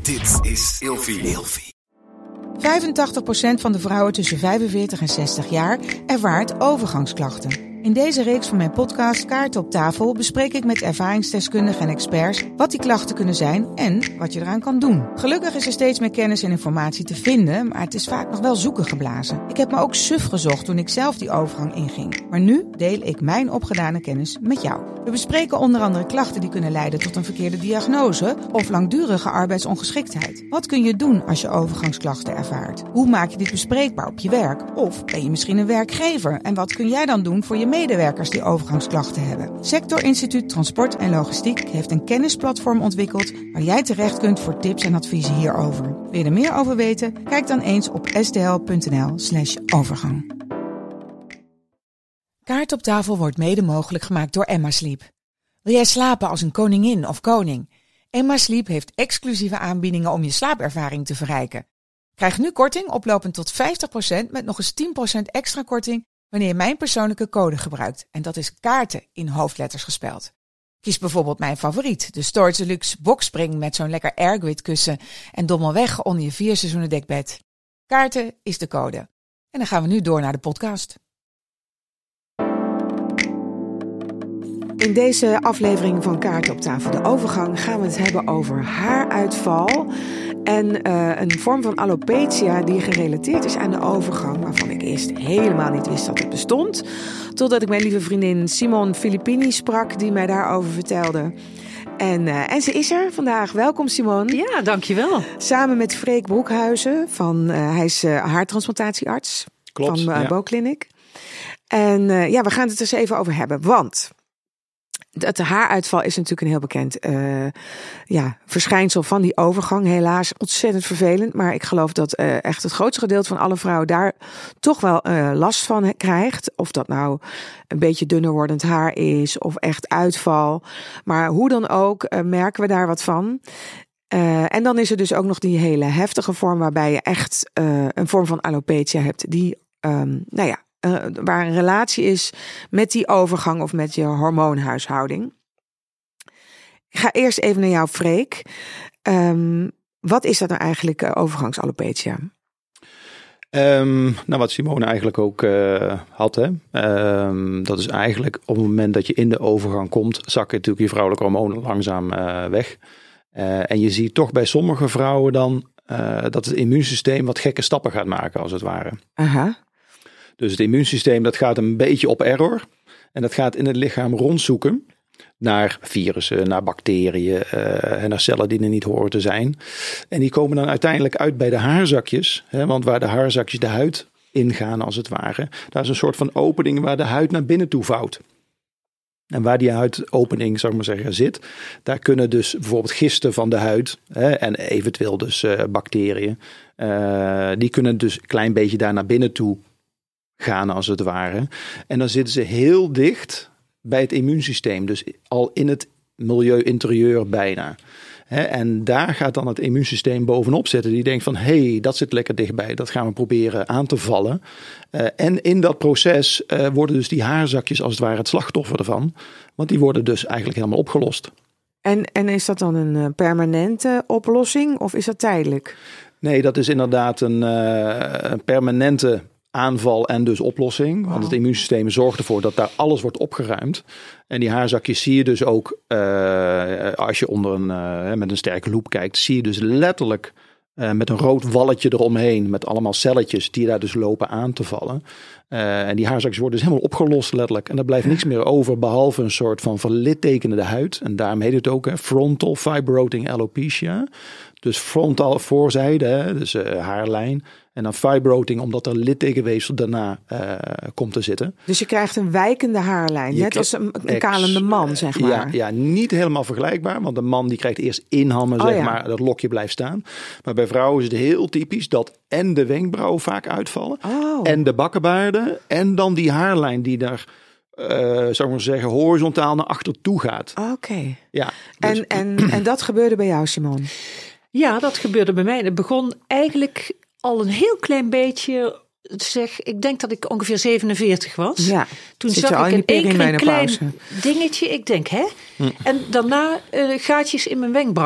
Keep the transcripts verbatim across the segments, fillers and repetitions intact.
Dit is Ilfie. Ilfie. vijfentachtig procent van de vrouwen tussen vijfenveertig en zestig jaar ervaart overgangsklachten. In deze reeks van mijn podcast Kaarten op tafel bespreek ik met ervaringsdeskundigen en experts wat die klachten kunnen zijn en wat je eraan kan doen. Gelukkig is er steeds meer kennis en informatie te vinden, maar het is vaak nog wel zoeken geblazen. Ik heb me ook suf gezocht toen ik zelf die overgang inging. Maar nu deel ik mijn opgedane kennis met jou. We bespreken onder andere klachten die kunnen leiden tot een verkeerde diagnose of langdurige arbeidsongeschiktheid. Wat kun je doen als je overgangsklachten ervaart? Hoe maak je dit bespreekbaar op je werk? Of ben je misschien een werkgever? En wat kun jij dan doen voor je medewerkers die overgangsklachten hebben? Sector Instituut Transport en Logistiek heeft een kennisplatform ontwikkeld waar jij terecht kunt voor tips en adviezen hierover. Wil je er meer over weten? Kijk dan eens op sdl.nl slash overgang. Kaart op tafel wordt mede mogelijk gemaakt door Emma Sleep. Wil jij slapen als een koningin of koning? Emma Sleep heeft exclusieve aanbiedingen om je slaapervaring te verrijken. Krijg nu korting oplopend tot vijftig procent met nog eens tien procent extra korting wanneer je mijn persoonlijke code gebruikt. En dat is kaarten in hoofdletters gespeld. Kies bijvoorbeeld mijn favoriet, de Storage Deluxe Boxspring met zo'n lekker airgrid kussen en dommel weg onder je vier seizoenen dekbed. Kaarten is de code. En dan gaan we nu door naar de podcast. In deze aflevering van Kaarten op tafel, de overgang, gaan we het hebben over haaruitval en uh, een vorm van alopecia die gerelateerd is aan de overgang, waarvan ik eerst helemaal niet wist dat het bestond, totdat ik mijn lieve vriendin Simone Filippini sprak, die mij daarover vertelde. En, uh, en ze is er vandaag. Welkom, Simone. Ja, dankjewel. Samen met Freek Broekhuizen, van, uh, hij is uh, haartransplantatiearts. Klopt, van uh, ja. Boclinic. En uh, ja, we gaan het er eens even over hebben, want het haaruitval is natuurlijk een heel bekend uh, ja, verschijnsel van die overgang. Helaas ontzettend vervelend. Maar ik geloof dat uh, echt het grootste gedeelte van alle vrouwen daar toch wel uh, last van krijgt. Of dat nou een beetje dunner wordend haar is of echt uitval. Maar hoe dan ook uh, merken we daar wat van. Uh, en dan is er dus ook nog die hele heftige vorm waarbij je echt uh, een vorm van alopecia hebt. Die, um, nou ja, Uh, waar een relatie is met die overgang of met je hormoonhuishouding. Ik ga eerst even naar jou, Freek. Um, wat is dat nou eigenlijk, uh, overgangsalopecia? Um, nou, wat Simone eigenlijk ook uh, had. Hè? Um, dat is eigenlijk op het moment dat je in de overgang komt, zakken natuurlijk je vrouwelijke hormonen langzaam uh, weg. Uh, en je ziet toch bij sommige vrouwen dan uh, dat het immuunsysteem wat gekke stappen gaat maken, als het ware. Aha. Dus het immuunsysteem dat gaat een beetje op error. En dat gaat in het lichaam rondzoeken naar virussen, naar bacteriën uh, en naar cellen die er niet horen te zijn. En die komen dan uiteindelijk uit bij de haarzakjes. Hè, want waar de haarzakjes de huid ingaan als het ware. Daar is een soort van opening waar de huid naar binnen toe vouwt. En waar die huidopening, zou ik maar zeggen, zit, daar kunnen dus bijvoorbeeld gisten van de huid hè, en eventueel dus uh, bacteriën. Uh, die kunnen dus een klein beetje daar naar binnen toe gaan als het ware. En dan zitten ze heel dicht bij het immuunsysteem. Dus al in het milieu interieur bijna. He, en daar gaat dan het immuunsysteem bovenop zitten. Die denkt van, hé, hey, dat zit lekker dichtbij. Dat gaan we proberen aan te vallen. Uh, en in dat proces uh, worden dus die haarzakjes als het ware het slachtoffer ervan. Want die worden dus eigenlijk helemaal opgelost. En, en is dat dan een permanente oplossing of is dat tijdelijk? Nee, dat is inderdaad een, uh, een permanente aanval en dus oplossing. Want het immuunsysteem zorgt ervoor dat daar alles wordt opgeruimd. En die haarzakjes zie je dus ook, uh, als je onder een, uh, met een sterke loep kijkt, zie je dus letterlijk uh, met een rood walletje eromheen, met allemaal celletjes die daar dus lopen aan te vallen. Uh, en die haarzakjes worden dus helemaal opgelost letterlijk. En er blijft niks meer over behalve een soort van verlittekenende huid. En daarom heet het ook hè, frontal fibroting alopecia. Dus frontaal voorzijde, hè, dus uh, haarlijn. En dan fibroting, omdat er littekenweefsel daarna uh, komt te zitten. Dus je krijgt een wijkende haarlijn, je net als een, een kalende man, zeg maar. Ja, ja, niet helemaal vergelijkbaar, want de man die krijgt eerst inhammen, oh, zeg ja. maar, dat lokje blijft staan. Maar bij vrouwen is het heel typisch dat en de wenkbrauwen vaak uitvallen, oh. en de bakkenbaarden, en dan die haarlijn die daar, uh, zou ik maar zeggen, horizontaal naar achter toe gaat. Oké. Okay. Ja, dus... en, en, en dat gebeurde bij jou, Simone? Ja, dat gebeurde bij mij. Het begon eigenlijk al een heel klein beetje, zeg, ik denk dat ik ongeveer zevenenveertig was. Ja, toen zag ik een enkele klein dingetje. Ik denk, hè? Hm. En daarna uh, gaatjes in mijn wenkbrauwen.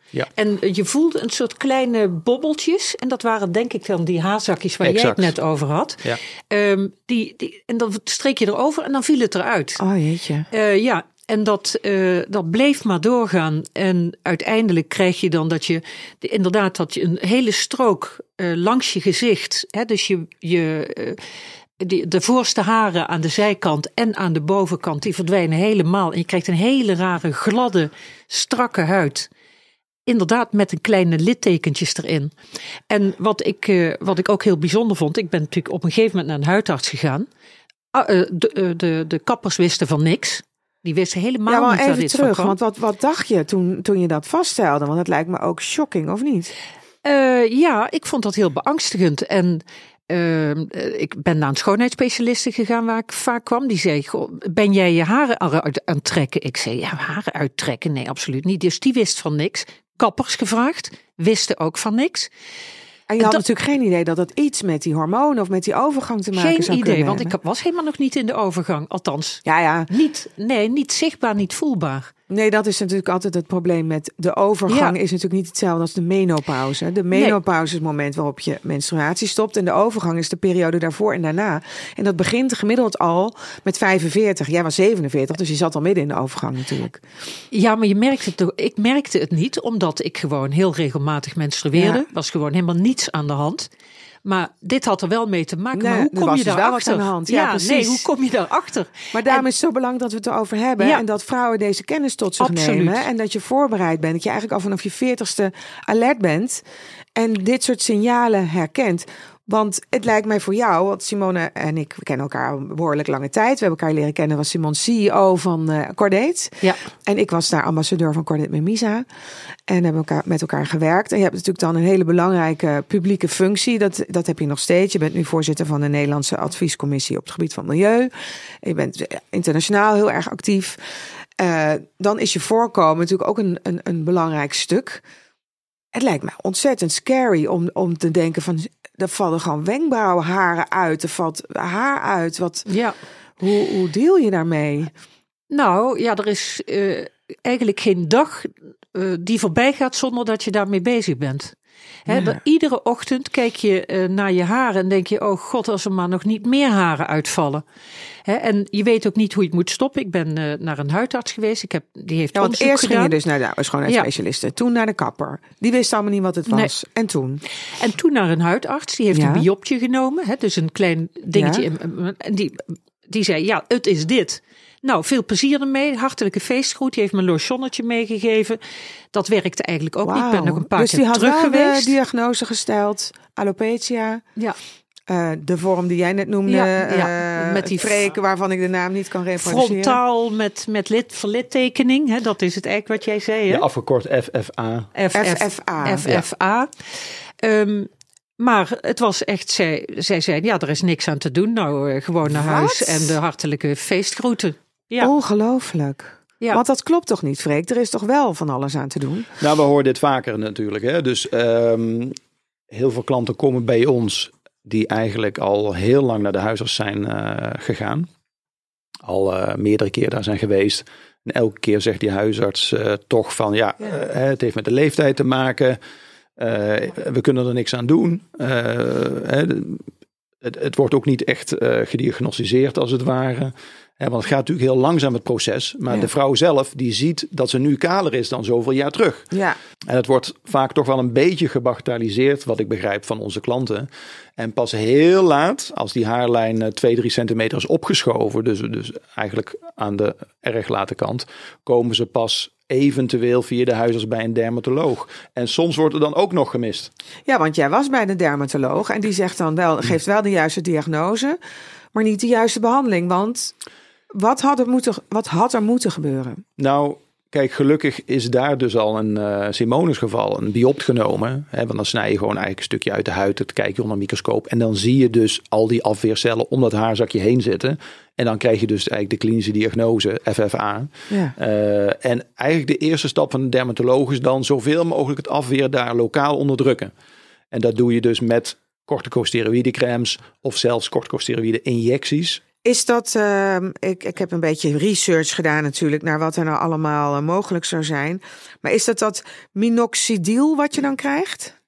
Ja. En je voelde een soort kleine bobbeltjes. En dat waren denk ik dan die haarzakjes waar Exact. jij het net over had. Ja. Um, die, die, en dan streek je erover en dan viel het eruit. Oh jeetje. Uh, ja, en dat, uh, dat bleef maar doorgaan. En uiteindelijk krijg je dan dat je de, inderdaad dat je een hele strook uh, langs je gezicht. Hè, dus je, je uh, de, de voorste haren aan de zijkant en aan de bovenkant, die verdwijnen helemaal. En je krijgt een hele rare, gladde, strakke huid. Inderdaad, met een kleine littekentjes erin. En wat ik, uh, wat ik ook heel bijzonder vond, ik ben natuurlijk op een gegeven moment naar een huidarts gegaan. Uh, de, uh, de, de kappers wisten van niks. Die wisten helemaal ja, maar niet waar even dit terug, van kwam. want wat, wat dacht je toen, toen je dat vaststelde? Want het lijkt me ook shocking, of niet? Uh, ja, ik vond dat heel beangstigend. En uh, ik ben naar een schoonheidsspecialiste gegaan waar ik vaak kwam. Die zei, goh, ben jij je haren aan het trekken? Ik zei, ja, haren uittrekken? Nee, absoluut niet. Dus die wist van niks. Kappers gevraagd, wisten ook van niks. En je had dat, natuurlijk geen idee dat dat iets met die hormonen of met die overgang te maken geen zou idee, kunnen want hebben. ik was helemaal nog niet in de overgang. Althans, Ja, ja. niet, nee, niet zichtbaar, niet voelbaar. Nee, dat is natuurlijk altijd het probleem met de overgang. Ja. Is natuurlijk niet hetzelfde als de menopauze. De menopauze is het moment waarop je menstruatie stopt. En de overgang is de periode daarvoor en daarna. En dat begint gemiddeld al met vijfenveertig. Jij was zevenenveertig, dus je zat al midden in de overgang natuurlijk. Ja, maar je merkte het toch. Ik merkte het niet, omdat ik gewoon heel regelmatig menstrueerde. Ja. Was gewoon helemaal niets aan de hand. Maar dit had er wel mee te maken. Nee, maar hoe er kom was je dus daarachter? wel wat aan de hand. Ja, Ja, precies. nee, hoe kom je daarachter? Maar daarom En- is het zo belangrijk dat we het erover hebben. Ja. En dat vrouwen deze kennis tot zich Absoluut. nemen. En dat je voorbereid bent. Dat je eigenlijk al vanaf je veertigste alert bent. En dit soort signalen herkent. Want het lijkt mij voor jou, want Simone en ik we kennen elkaar al een behoorlijk lange tijd. We hebben elkaar leren kennen, was Simone C E O van uh, Cordate. Ja. En ik was daar ambassadeur van Cordate met Misa. En hebben elkaar, met elkaar gewerkt. En je hebt natuurlijk dan een hele belangrijke publieke functie. Dat, dat heb je nog steeds. Je bent nu voorzitter van de Nederlandse adviescommissie op het gebied van milieu. Je bent internationaal heel erg actief. Uh, dan is je voorkomen natuurlijk ook een, een, een belangrijk stuk. Het lijkt mij ontzettend scary om, om te denken van, er vallen gewoon wenkbrauwharen uit. Er valt haar uit. Wat, Ja. hoe, hoe deal je daarmee? Nou, ja, er is uh, eigenlijk geen dag uh, die voorbij gaat zonder dat je daarmee bezig bent. He, Ja. dat iedere ochtend kijk je uh, naar je haren en denk je, oh god, als er maar nog niet meer haren uitvallen. He, en je weet ook niet hoe je het moet stoppen. Ik ben uh, naar een huidarts geweest. Ik heb, die heeft Ja, want onderzoek eerst gedaan. ging je dus naar de schoonheidsspecialiste. Ja. Toen naar de kapper. Die wist allemaal niet wat het was. Nee. En toen? En toen naar een huidarts. Die heeft Ja. een biopje genomen. He, dus een klein dingetje. Ja. En die, die zei, ja, het is dit. Nou, veel plezier ermee. Hartelijke feestgroet. Die heeft me een lotionnetje meegegeven. Dat werkte eigenlijk ook Wow. niet. Ik ben nog een paar dus keer die had terug wel geweest. de diagnose gesteld. Alopecia. Ja. Uh, de vorm die jij net noemde. Ja, ja. Uh, Met die vreken waarvan ik de naam niet kan reproduceren. Frontaal met, met lid, verlittekening. Hè? Dat is het eigenlijk wat jij zei. Hè? Ja, afgekort F F A. F F A. F F A. Ja. Um, maar het was echt, zij, zij zei, ja, er is niks aan te doen. Nou, uh, gewoon naar Wat? huis en de hartelijke feestgroeten. Ja. Ongelooflijk. Ja. Want dat klopt toch niet, Freek? Er is toch wel van alles aan te doen? Nou, we horen dit vaker natuurlijk. Hè? Dus um, heel veel klanten komen bij ons die eigenlijk al heel lang naar de huisarts zijn uh, gegaan. Al uh, meerdere keer daar zijn geweest. En elke keer zegt die huisarts uh, toch van, ja, ja. Uh, het heeft met de leeftijd te maken. Uh, we kunnen er niks aan doen. Uh, het, het wordt ook niet echt uh, gediagnosticeerd als het ware. He, want het gaat natuurlijk heel langzaam het proces. Maar ja. de vrouw zelf die ziet dat ze nu kaler is dan zoveel jaar terug. Ja. En het wordt vaak toch wel een beetje gebagatelliseerd, wat ik begrijp van onze klanten. En pas heel laat, als die haarlijn twee, drie centimeter is opgeschoven, dus, dus eigenlijk aan de erg late kant, komen ze pas eventueel via de huisarts bij een dermatoloog. En soms wordt er dan ook nog gemist. Ja, want jij was bij de dermatoloog en die zegt dan wel, geeft wel de juiste diagnose, maar niet de juiste behandeling. Want wat had er moeten, wat had er moeten gebeuren? Nou, kijk, gelukkig is daar dus al een uh, Simone's geval, een biopt genomen. Hè, want dan snij je gewoon eigenlijk een stukje uit de huid, dat kijk je onder een microscoop. En dan zie je dus al die afweercellen om dat haarzakje heen zitten. En dan krijg je dus eigenlijk de klinische diagnose, F F A. Ja. Uh, en eigenlijk de eerste stap van de dermatoloog is dan zoveel mogelijk het afweer daar lokaal onderdrukken. En dat doe je dus met corticosteroïdecremes of zelfs corticosteroïde injecties. Is dat, uh, ik, ik heb een beetje research gedaan natuurlijk naar wat er nou allemaal uh, mogelijk zou zijn. Maar is dat dat minoxidil wat je dan krijgt?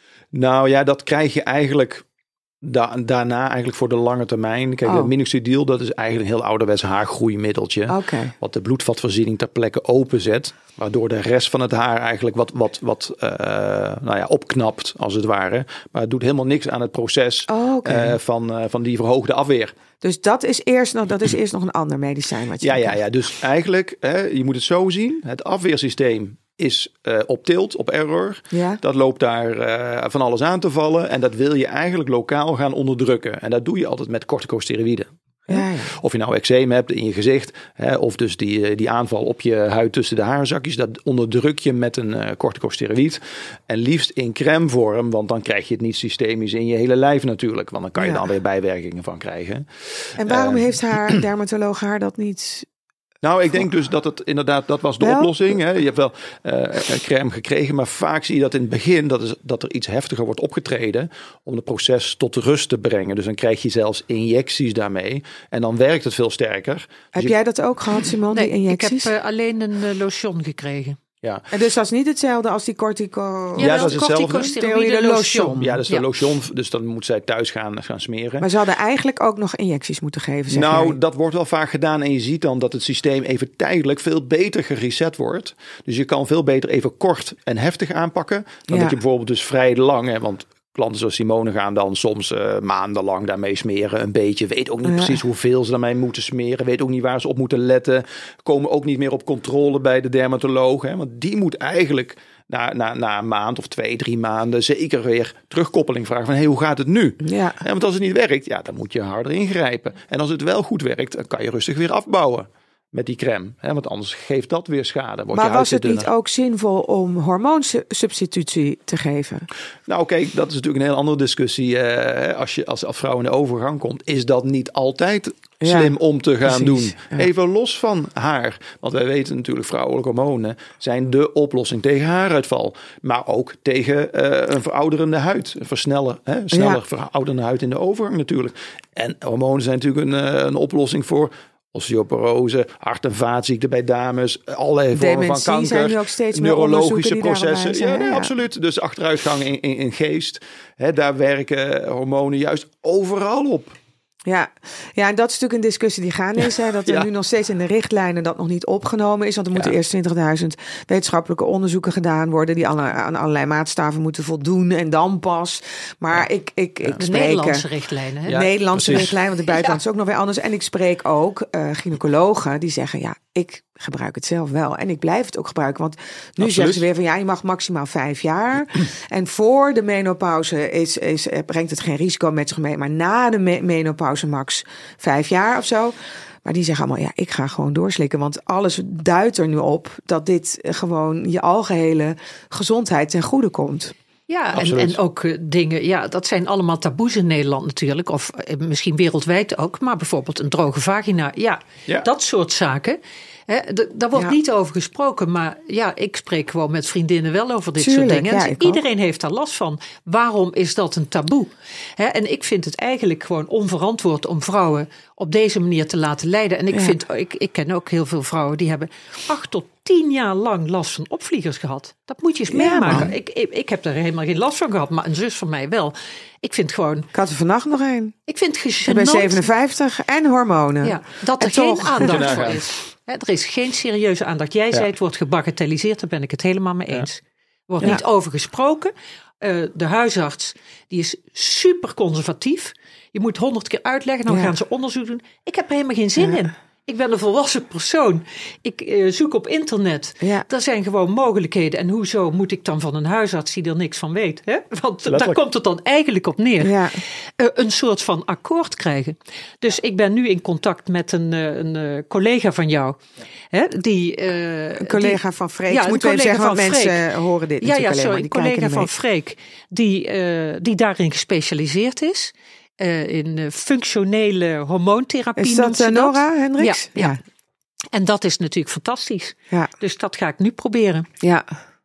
Nou ja, dat krijg je eigenlijk da- daarna eigenlijk voor de lange termijn. Kijk, oh. minoxidil, dat is eigenlijk een heel ouderwets haargroeimiddeltje. Okay. Wat de bloedvatvoorziening ter plekke openzet. Waardoor de rest van het haar eigenlijk wat, wat, wat uh, nou ja, opknapt als het ware. Maar het doet helemaal niks aan het proces oh, okay. uh, van, uh, van die verhoogde afweer. Dus dat is eerst nog, dat is eerst nog een ander medicijn wat je Ja, ja, ja, dus eigenlijk, hè, je moet het zo zien. Het afweersysteem is uh, op tilt, op error. Ja. Dat loopt daar uh, van alles aan te vallen. En dat wil je eigenlijk lokaal gaan onderdrukken. En dat doe je altijd met corticosteroïden. Ja, ja. Of je nou eczeem hebt in je gezicht, hè, of dus die, die aanval op je huid tussen de haarzakjes, dat onderdruk je met een uh, corticosteroïd. En liefst in crèmevorm, want dan krijg je het niet systemisch in je hele lijf natuurlijk. Want dan kan je ja. dan weer bijwerkingen van krijgen. En waarom uh, heeft haar dermatoloog haar dat niet... Nou, ik denk dus dat het inderdaad, dat was de wel? oplossing. Hè. Je hebt wel uh, crème gekregen, maar vaak zie je dat in het begin dat, is, dat er iets heftiger wordt opgetreden om het proces tot rust te brengen. Dus dan krijg je zelfs injecties daarmee en dan werkt het veel sterker. Dus heb je... jij dat ook gehad, Simon, nee, die injecties? Ik heb uh, alleen een uh, lotion gekregen. Ja. En dus dat is niet hetzelfde als die cortico... Ja, ja dat is hetzelfde. Lotion. Ja, dat is de ja. lotion. Dus dan moet zij thuis gaan, gaan smeren. Maar ze hadden eigenlijk ook nog injecties moeten geven, zeg Nou, jij. dat wordt wel vaak gedaan. En je ziet dan dat het systeem even tijdelijk veel beter gereset wordt. Dus je kan veel beter even kort en heftig aanpakken. Dan ja. dat je bijvoorbeeld dus vrij lang... Hè, want klanten zoals Simone gaan dan soms uh, maandenlang daarmee smeren. Een beetje. Weet ook niet ja. precies hoeveel ze daarmee moeten smeren. Weet ook niet waar ze op moeten letten. Komen ook niet meer op controle bij de dermatoloog. Hè, want die moet eigenlijk na, na, na een maand of twee, drie maanden zeker weer terugkoppeling vragen van hey, hoe gaat het nu? Ja. Ja, want als het niet werkt, ja, dan moet je harder ingrijpen. En als het wel goed werkt, dan kan je rustig weer afbouwen. Met die crème, hè? Want anders geeft dat weer schade. Wordt maar je was het dunner. niet ook zinvol om hormoonsubstitutie te geven? Nou kijk, dat is natuurlijk een heel andere discussie. Uh, als je als, als vrouw in de overgang komt, is dat niet altijd ja, slim om te gaan precies, doen. Ja. Even los van haar. Want wij weten natuurlijk, vrouwelijke hormonen zijn de oplossing tegen haaruitval. Maar ook tegen uh, een verouderende huid. Versnellen, hè? Sneller ja. verouderende huid in de overgang natuurlijk. En hormonen zijn natuurlijk een, uh, een oplossing voor osteoporose, hart- en vaatziekten bij dames, allerlei vormen van kanker, zijn nu ook steeds meer neurologische processen. Wijzen, ja, nee, ja, absoluut. Dus achteruitgang in, in, in geest. Hè, daar werken hormonen juist overal op. Ja. ja, en dat is natuurlijk een discussie die gaande is. Hè, dat er ja. nu nog steeds in de richtlijnen dat nog niet opgenomen is. Want er moeten ja. eerst twintigduizend wetenschappelijke onderzoeken gedaan worden. Die alle, aan allerlei maatstaven moeten voldoen. En dan pas. Maar ja. ik, ik, ik ja. spreek... De Nederlandse richtlijnen. Hè? Ja, Nederlandse precies. richtlijnen. Want de buitenland ja. is ook nog weer anders. En ik spreek ook uh, gynaecologen die zeggen... ja, ik gebruik het zelf wel. En ik blijf het ook gebruiken. Want nu Absoluut. zeggen ze weer van... ja, je mag maximaal vijf jaar. En voor de menopauze is, is, brengt het geen risico met zich mee. Maar na de me- menopauze max vijf jaar of zo. Maar die zeggen allemaal, ja, ik ga gewoon doorslikken. Want alles duidt er nu op dat dit gewoon je algehele gezondheid ten goede komt. Ja, en, en ook uh, dingen, ja, dat zijn allemaal taboes in Nederland natuurlijk. Of uh, misschien wereldwijd ook. Maar bijvoorbeeld een droge vagina. Ja, ja. dat soort zaken. Hè, d- daar wordt ja. niet over gesproken. Maar ja, ik spreek gewoon met vriendinnen wel over dit Tuurlijk, soort dingen. Ja, en iedereen ook. heeft daar last van. Waarom is dat een taboe? Hè, en ik vind het eigenlijk gewoon onverantwoord om vrouwen op deze manier te laten lijden. En ik, ja. vind, ik, ik ken ook heel veel vrouwen die hebben acht tot tien jaar lang last van opvliegers gehad. Dat moet je eens ja, meemaken. Ik, ik, ik heb er helemaal geen last van gehad, maar een zus van mij wel. Ik vind gewoon... Ik had er vannacht nog een. Ik vind het gênant. Ik ben zevenenvijftig en hormonen. Ja, dat er en geen toch. aandacht voor is. He, er is geen serieuze aandacht. Jij ja. zei het wordt gebagatelliseerd, daar ben ik het helemaal mee eens. Er wordt ja. niet over gesproken. Uh, de huisarts die is super conservatief. Je moet honderd keer uitleggen, dan ja. gaan ze onderzoek doen. Ik heb er helemaal geen zin ja. in. Ik ben een volwassen persoon. Ik uh, zoek op internet. Ja. Er zijn gewoon mogelijkheden. En hoezo moet ik dan van een huisarts die er niks van weet? Hè? Want Letterlijk. daar komt het dan eigenlijk op neer. Ja. Uh, een soort van akkoord krijgen. Dus ik ben nu in contact met een, uh, een uh, collega van jou. Ja. Hè? Die, uh, een collega die, van Freek. Ja, moet even zeggen, want mensen uh, horen dit ja, natuurlijk ja, sorry, alleen maar. Een collega van Freek die, uh, die daarin gespecialiseerd is. Uh, in uh, functionele hormoontherapie. Is dat uh, Nora Hendricks? Ja, ja. ja. En dat is natuurlijk fantastisch. Ja. Dus dat ga ik nu proberen. Ja.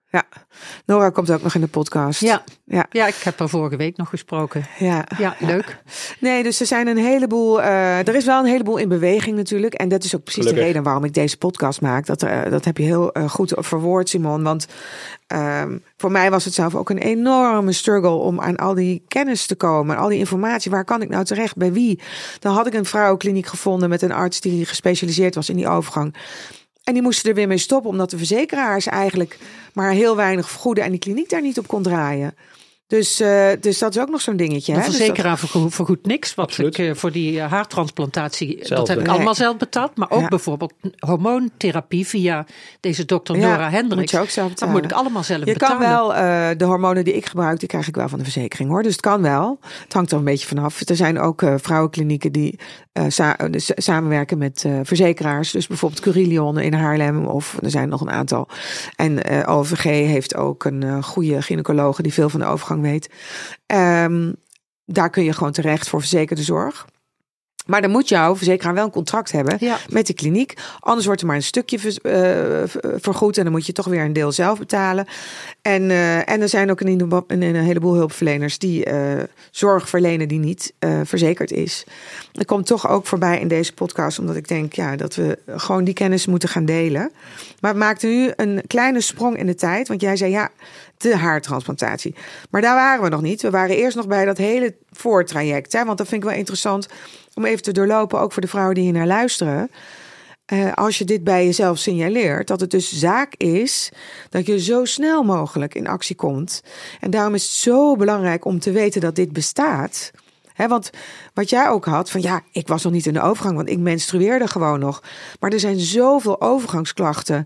Ja, Nora komt ook nog in de podcast. Ja, ja. ja ik heb haar vorige week nog gesproken. Ja, ja leuk. Nee, dus er zijn een heleboel. Uh, er is wel een heleboel in beweging natuurlijk. En dat is ook precies Gelukkig. de reden waarom ik deze podcast maak. Dat, uh, dat heb je heel uh, goed verwoord, Simon. Want uh, voor mij was het zelf ook een enorme struggle om aan al die kennis te komen. Al die informatie. Waar kan ik nou terecht? Bij wie? Dan had ik een vrouwenkliniek gevonden met een arts die gespecialiseerd was in die overgang. En die moesten er weer mee stoppen, omdat de verzekeraars eigenlijk maar heel weinig vergoeden en die kliniek daar niet op kon draaien. Dus, uh, dus dat is ook nog zo'n dingetje. De hè? verzekeraar dus dat... vergoedt niks. Wat ik uh, voor die uh, haartransplantatie, zelf, dat heb ik nee. allemaal zelf betaald. Maar ook ja. bijvoorbeeld hormoontherapie via deze dokter Nora ja, Hendricks. Moet je ook zelf dat moet ik allemaal zelf je betalen. Je kan wel, uh, de hormonen die ik gebruik, die krijg ik wel van de verzekering hoor. Dus het kan wel. Het hangt er een beetje vanaf. Er zijn ook uh, vrouwenklinieken die uh, sa- dus samenwerken met uh, verzekeraars. Dus bijvoorbeeld Curilion in Haarlem. Of er zijn nog een aantal. En uh, O V G heeft ook een uh, goede gynaecologe die veel van de overgang weet. Um, daar kun je gewoon terecht voor verzekerde zorg. Maar dan moet jouw verzekeraar wel een contract hebben ja. met de kliniek. Anders wordt er maar een stukje ver, uh, vergoed. En dan moet je toch weer een deel zelf betalen. En, uh, en er zijn ook een, een, een heleboel hulpverleners die uh, zorg verlenen die niet uh, verzekerd is. Dat komt toch ook voorbij in deze podcast. Omdat ik denk ja, dat we gewoon die kennis moeten gaan delen. Maar we maakten nu een kleine sprong in de tijd. Want jij zei ja, de haartransplantatie. Maar daar waren we nog niet. We waren eerst nog bij dat hele voortraject. Hè? Want dat vind ik wel interessant om even te doorlopen, ook voor de vrouwen die hier naar luisteren. Uh, als je dit bij jezelf signaleert, dat het dus zaak is dat je zo snel mogelijk in actie komt. En daarom is het zo belangrijk om te weten dat dit bestaat. He, want wat jij ook had, van ja, ik was nog niet in de overgang, want ik menstrueerde gewoon nog. Maar er zijn zoveel overgangsklachten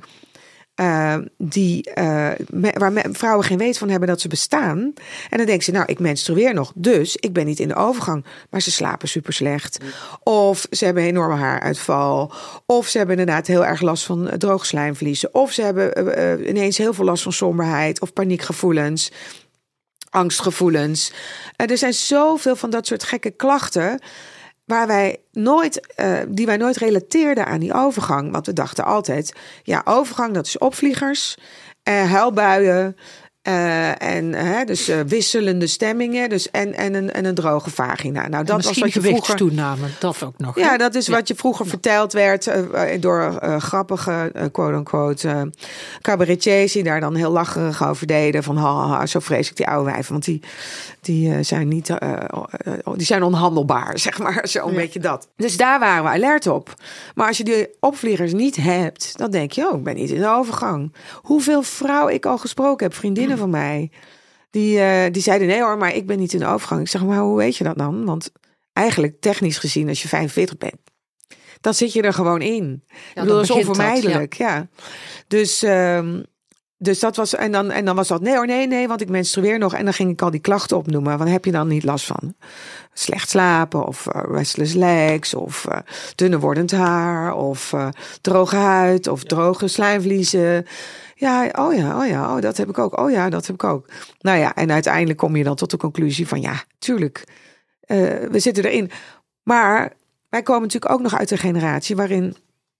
Uh, die, uh, me, waar me, vrouwen geen weet van hebben dat ze bestaan. En dan denken ze, nou, ik menstrueer nog, dus ik ben niet in de overgang. Maar ze slapen super slecht. Of ze hebben enorme haaruitval. Of ze hebben inderdaad heel erg last van uh, droge slijmvliezen. Of ze hebben uh, ineens heel veel last van somberheid of paniekgevoelens. Angstgevoelens. Uh, er zijn zoveel van dat soort gekke klachten waar wij nooit, uh, die wij nooit relateerden aan die overgang. Want we dachten altijd, ja, overgang, dat is opvliegers, uh, huilbuien, uh, en uh, dus uh, wisselende stemmingen, dus en, en, een, en een droge vagina. Nou, dat was wat je vroeger toename, dat ook nog. Ja, hè? dat is ja. wat je vroeger ja. verteld werd uh, door uh, grappige, uh, quote-unquote, uh, cabaretiers die daar dan heel lacherig over deden. Van, ha, ha, zo vreselijk die oude wijven. Want die, die uh, zijn niet, uh, uh, die zijn onhandelbaar, zeg maar. Zo een ja. beetje dat. Dus daar waren we alert op. Maar als je die opvliegers niet hebt, dan denk je, oh, ik ben niet in de overgang. Hoeveel vrouwen ik al gesproken heb, vriendinnen van mij, die, uh, die zeiden, nee hoor, maar ik ben niet in de overgang. Ik zeg, maar hoe weet je dat dan? Want eigenlijk technisch gezien, als je vijfenveertig bent, dan zit je er gewoon in. Ja, ik bedoel, dat is onvermijdelijk. Dat, ja. ja. Dus, um, dus dat was, en dan, en dan was dat, nee hoor, nee, nee, want ik menstrueer nog. En dan ging ik al die klachten opnoemen. Wat heb je dan niet last van? Slecht slapen, of uh, restless legs, of uh, dunne wordend haar, of uh, droge huid, of droge slijmvliezen. Ja, oh ja, oh ja, oh, dat heb ik ook. Oh ja, dat heb ik ook. Nou ja, en uiteindelijk kom je dan tot de conclusie van, ja, tuurlijk, uh, we zitten erin. Maar wij komen natuurlijk ook nog uit een generatie waarin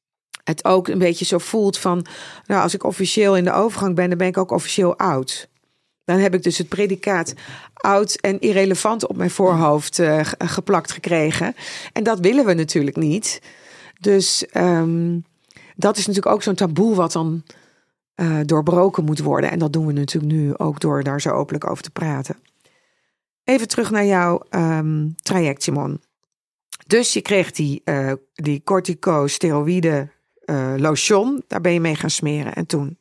het ook een beetje zo voelt van, nou, als ik officieel in de overgang ben, dan ben ik ook officieel oud. Dan heb ik dus het predicaat oud en irrelevant op mijn voorhoofd uh, geplakt gekregen. En dat willen we natuurlijk niet. Dus um, dat is natuurlijk ook zo'n taboe wat dan uh, doorbroken moet worden. En dat doen we natuurlijk nu ook door daar zo openlijk over te praten. Even terug naar jouw um, traject, Simon. Dus je kreeg die, uh, die corticosteroïde uh, lotion. Daar ben je mee gaan smeren. En toen?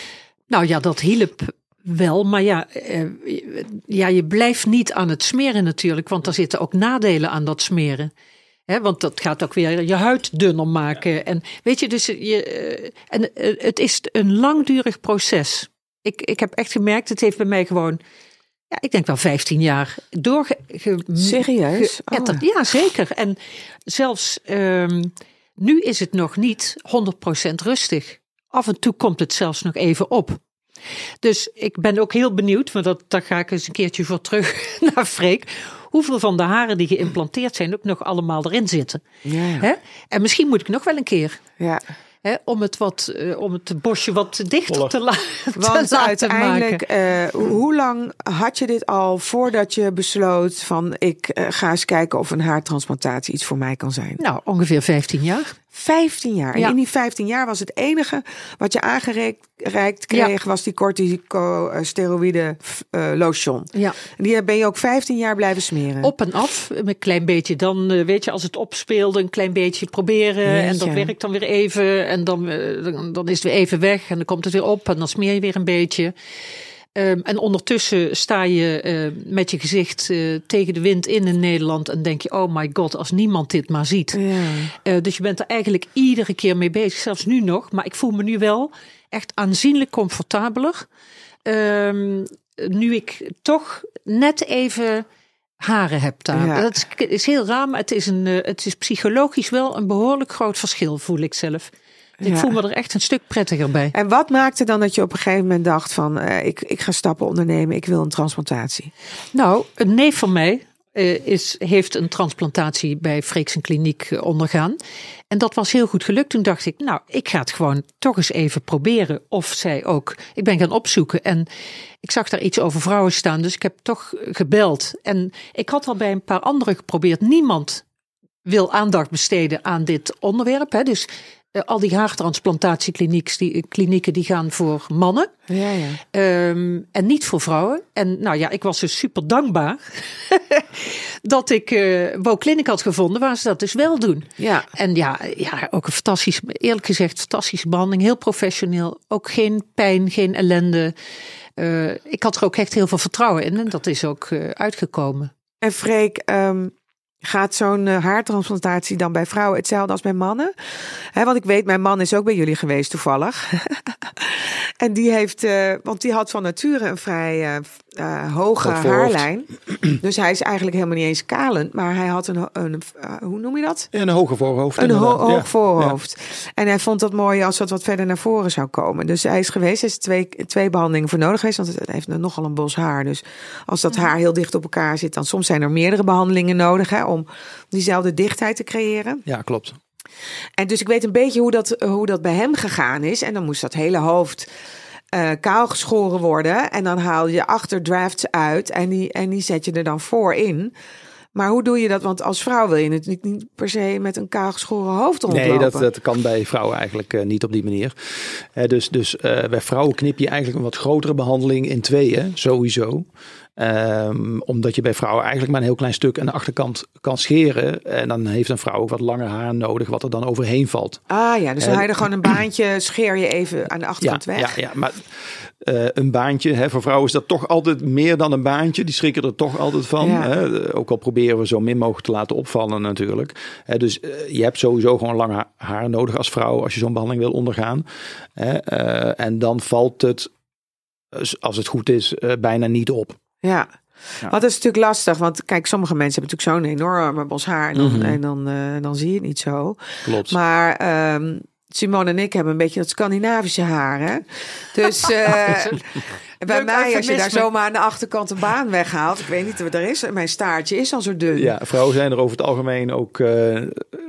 Nou ja, dat hielp wel. Maar ja, uh, ja, je blijft niet aan het smeren natuurlijk. Want er zitten ook nadelen aan dat smeren. He, want dat gaat ook weer je huid dunner maken. Ja. En weet je, dus je, uh, en uh, het is een langdurig proces. Ik, ik heb echt gemerkt, het heeft bij mij gewoon, ja, ik denk wel vijftien jaar doorge... Ge, Serieus? Ge, oh. Ja, zeker. En zelfs um, nu is het nog niet honderd procent rustig. Af en toe komt het zelfs nog even op. Dus ik ben ook heel benieuwd, maar dat, daar ga ik eens een keertje voor terug naar Freek. Hoeveel van de haren die geïmplanteerd zijn ook nog allemaal erin zitten. Ja. Hè? En misschien moet ik nog wel een keer. Ja. Hè, om het wat, uh, om het bosje wat dichter Voller. te, la- te Want laten uiteindelijk, maken. uh, hoe lang had je dit al voordat je besloot van ik uh, ga eens kijken of een haartransplantatie iets voor mij kan zijn? Nou, ongeveer vijftien jaar. vijftien jaar. En Ja. in die vijftien jaar was het enige wat je aangereikt kreeg, was die corticosteroïde uh, lotion. Ja. En die ben je ook vijftien jaar blijven smeren. Op en af, een klein beetje. Dan uh, weet je, als het opspeelde, een klein beetje proberen. Jeetje. En dat werkt dan weer even. En dan, uh, dan, dan is het weer even weg. En dan komt het weer op. En dan smeer je weer een beetje. Um, en ondertussen sta je uh, met je gezicht uh, tegen de wind in in Nederland. En denk je, oh my god, als niemand dit maar ziet. Ja. Uh, dus je bent er eigenlijk iedere keer mee bezig. Zelfs nu nog. Maar ik voel me nu wel echt aanzienlijk comfortabeler. Um, nu ik toch net even haren heb daar. Ja. Dat is, is heel raar, maar het is, een, uh, het is psychologisch wel een behoorlijk groot verschil, voel ik zelf. Ik Ja. voel me er echt een stuk prettiger bij. En wat maakte dan dat je op een gegeven moment dacht van uh, ik, ik ga stappen ondernemen, ik wil een transplantatie? Nou, een neef van mij uh, is, heeft een transplantatie bij Freeksen Kliniek uh, ondergaan. En dat was heel goed gelukt. Toen dacht ik, nou, ik ga het gewoon toch eens even proberen. Of zij ook. Ik ben gaan opzoeken en ik zag daar iets over vrouwen staan. Dus ik heb toch gebeld. En ik had al bij een paar anderen geprobeerd. Niemand wil aandacht besteden aan dit onderwerp. Hè. Dus uh, al die haartransplantatieklinieken die, klinieken die gaan voor mannen. Ja, ja. Um, en niet voor vrouwen. En nou ja, ik was dus super dankbaar dat ik uh, Bo Clinic had gevonden waar ze dat dus wel doen. Ja. En ja, ja, ook een fantastisch, eerlijk gezegd, fantastische behandeling. Heel professioneel. Ook geen pijn, geen ellende. Uh, ik had er ook echt heel veel vertrouwen in. En dat is ook uh, uitgekomen. En Freek, um, gaat zo'n uh, haartransplantatie dan bij vrouwen hetzelfde als bij mannen? He, want ik weet, mijn man is ook bij jullie geweest toevallig. En die heeft, uh, want die had van nature een vrij uh, uh, hoge haarlijn. Dus hij is eigenlijk helemaal niet eens kalend, maar hij had een, een uh, hoe noem je dat? En een hoger voorhoofd. Een ho- hoog ja. voorhoofd. Ja. En hij vond dat mooi als dat wat verder naar voren zou komen. Dus hij is geweest, er is twee, twee behandelingen voor nodig geweest, want het heeft nogal een bos haar. Dus als dat haar heel dicht op elkaar zit, dan soms zijn er meerdere behandelingen nodig, hè, om diezelfde dichtheid te creëren. Ja, klopt. En dus ik weet een beetje hoe dat, hoe dat bij hem gegaan is. En dan moest dat hele hoofd uh, kaal geschoren worden. En dan haal je achterdrafts uit en die, en die zet je er dan voor in. Maar hoe doe je dat? Want als vrouw wil je het niet, niet per se met een kaal geschoren hoofd rondlopen. Nee, dat, dat kan bij vrouwen eigenlijk uh, niet op die manier. Uh, dus dus uh, bij vrouwen knip je eigenlijk een wat grotere behandeling in tweeën, sowieso. Um, omdat je bij vrouwen eigenlijk maar een heel klein stuk aan de achterkant kan scheren. En dan heeft een vrouw ook wat langer haar nodig, wat er dan overheen valt. Ah ja, dus dan uh, haal je er gewoon een baantje, scheer je even aan de achterkant ja, weg. Ja, ja, maar uh, een baantje, hè, voor vrouwen is dat toch altijd meer dan een baantje. Die schrikken er toch altijd van. Ja. Hè? Ook al proberen we zo min mogelijk te laten opvallen natuurlijk. Hè, dus uh, je hebt sowieso gewoon lang haar nodig als vrouw als je zo'n behandeling wil ondergaan. Hè? Uh, en dan valt het, als het goed is, uh, bijna niet op. Ja. Ja. Want dat is natuurlijk lastig, want kijk, sommige mensen hebben natuurlijk zo'n enorme bos haar en dan, mm-hmm. en dan, uh, dan zie je het niet zo. Klopt. Maar um, Simone en ik hebben een beetje dat Scandinavische haar, hè? Dus uh, bij mij, als je daar zomaar aan de achterkant een baan weghaalt, ik weet niet wat er is, mijn staartje is al zo dun. Ja, vrouwen zijn er over het algemeen ook uh,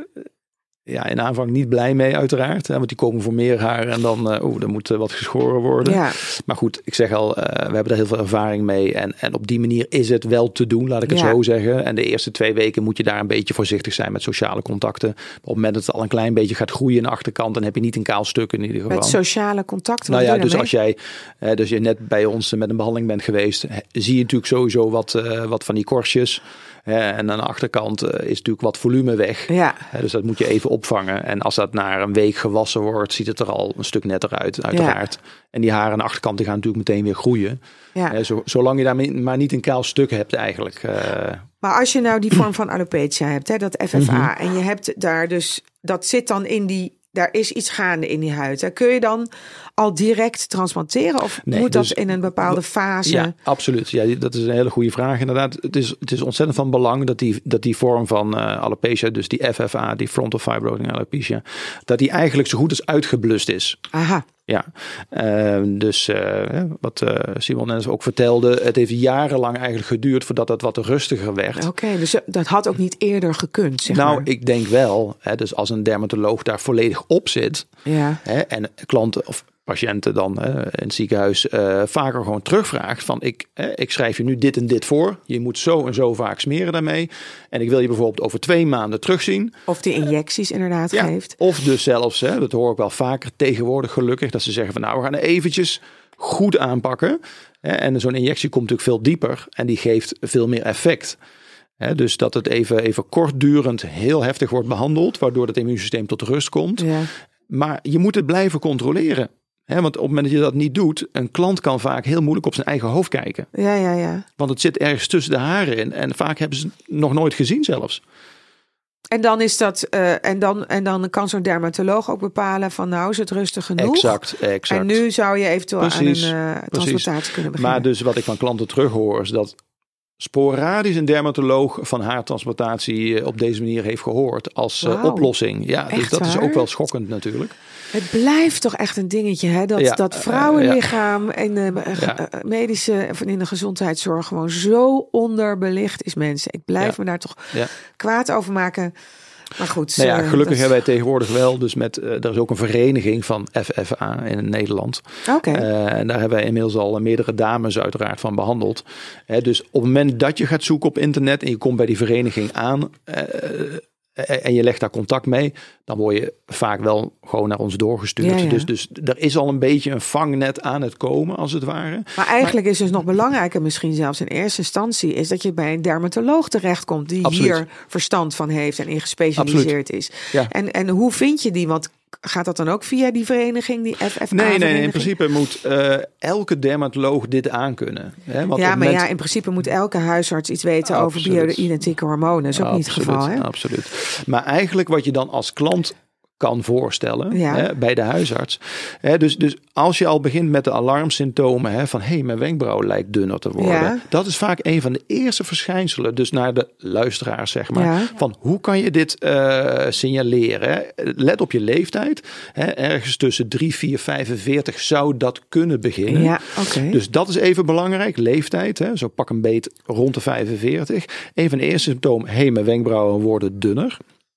ja, in aanvang niet blij mee uiteraard. Hè, want die komen voor meer haar en dan, uh, oh, er moet uh, wat geschoren worden. Ja. Maar goed, ik zeg al, uh, we hebben daar heel veel ervaring mee. En, en op die manier is het wel te doen, laat ik het ja. zo zeggen. En de eerste twee weken moet je daar een beetje voorzichtig zijn met sociale contacten. Op het moment dat het al een klein beetje gaat groeien in de achterkant, dan heb je niet een kaal stuk in ieder geval. Met sociale contacten? Nou ja, dus als jij uh, dus je net bij ons met een behandeling bent geweest, zie je natuurlijk sowieso wat, uh, wat van die korstjes. Ja, en aan de achterkant uh, is natuurlijk wat volume weg. Ja. Uh, dus dat moet je even opvangen. En als dat na een week gewassen wordt, ziet het er al een stuk netter uit, uiteraard. Ja. En die haren aan de achterkant die gaan natuurlijk meteen weer groeien. Ja. Uh, zo, zolang je daar maar niet een kaal stuk hebt eigenlijk. Uh... Maar als je nou die vorm van alopecia hebt, hè, dat F F A, mm-hmm. en je hebt daar dus, dat zit dan in die, daar is iets gaande in die huid. Hè. Kun je dan al direct transplanteren of nee, moet dus, dat in een bepaalde fase? Ja, absoluut. Ja, dat is een hele goede vraag inderdaad. Het is, het is ontzettend van belang dat die, dat die vorm van uh, alopecia, dus die F F A, die frontal fibrosing alopecia, dat die eigenlijk zo goed als uitgeblust is. Aha. Ja, uh, dus uh, wat uh, Simon net ook vertelde, het heeft jarenlang eigenlijk geduurd voordat het wat rustiger werd. Oké, okay, dus dat had ook niet eerder gekund, zeg nou, maar. ik denk wel, hè, dus als een dermatoloog daar volledig op zit, ja. hè, en klanten of patiënten dan hè, in het ziekenhuis uh, vaker gewoon terugvraagt van ik, hè, ik schrijf je nu dit en dit voor. Je moet zo en zo vaak smeren daarmee. En ik wil je bijvoorbeeld over twee maanden terugzien. Of die injecties inderdaad ja, geeft. Of dus zelfs, hè, dat hoor ik wel vaker tegenwoordig gelukkig, dat ze zeggen van nou we gaan eventjes goed aanpakken. Hè, en zo'n injectie komt natuurlijk veel dieper en die geeft veel meer effect. Hè, dus dat het even, even kortdurend heel heftig wordt behandeld, waardoor het immuunsysteem tot rust komt. Ja. Maar je moet het blijven controleren. He, want op het moment dat je dat niet doet, een klant kan vaak heel moeilijk op zijn eigen hoofd kijken. Ja, ja, ja. Want het zit ergens tussen de haren in en vaak hebben ze het nog nooit gezien zelfs. En dan is dat, uh, en dan, en dan kan zo'n dermatoloog ook bepalen van nou is het rustig genoeg. Exact, exact. En nu zou je eventueel precies, aan een uh, transplantatie kunnen beginnen. Maar dus wat ik van klanten terughoor is dat sporadisch een dermatoloog van haartransplantatie op deze manier heeft gehoord als uh, oplossing. Ja, dus echt dat waar? is ook wel schokkend natuurlijk. Het blijft toch echt een dingetje, hè? Dat, ja, dat vrouwenlichaam uh, ja. in de ja. medische of in de gezondheidszorg gewoon zo onderbelicht is, mensen. Ik blijf ja. me daar toch ja. kwaad over maken. Maar goed. Nou ja, gelukkig dat... hebben wij tegenwoordig wel. Dus met, uh, er is ook een vereniging van F F A in Nederland. Oké. Okay. Uh, en daar hebben wij inmiddels al meerdere dames uiteraard van behandeld. Uh, dus op het moment dat je gaat zoeken op internet en je komt bij die vereniging aan uh, en je legt daar contact mee, dan word je vaak wel gewoon naar ons doorgestuurd. Ja, ja. Dus, dus er is al een beetje een vangnet aan het komen, als het ware. Maar eigenlijk maar, is dus nog belangrijker misschien zelfs in eerste instantie, is dat je bij een dermatoloog terechtkomt die absoluut. hier verstand van heeft en in gespecialiseerd absoluut. is. Ja. En, en hoe vind je die? Want gaat dat dan ook via die vereniging, die F F A? Nee, nee, nee, in principe moet uh, elke dermatoloog dit aankunnen. Hè? Want ja, maar moment... ja, in principe moet elke huisarts iets weten absoluut. over bio-identieke hormonen. Dat is ook absoluut, niet het geval, hè? Absoluut. Maar eigenlijk wat je dan als klant kan voorstellen ja. hè, bij de huisarts. Hè, dus, dus als je al begint met de alarmsymptomen hè, van hé, hey, mijn wenkbrauw lijkt dunner te worden. Ja. Dat is vaak een van de eerste verschijnselen. Dus naar de luisteraars zeg maar. Ja. Van hoe kan je dit uh, signaleren? Hè? Let op je leeftijd. Hè, ergens tussen drie, vier, vijfenveertig zou dat kunnen beginnen. Ja, okay. Dus dat is even belangrijk. Leeftijd. Hè, zo pak een beet rond de vijfenveertig. Een van de eerste symptomen. Hé, hey, mijn wenkbrauwen worden dunner.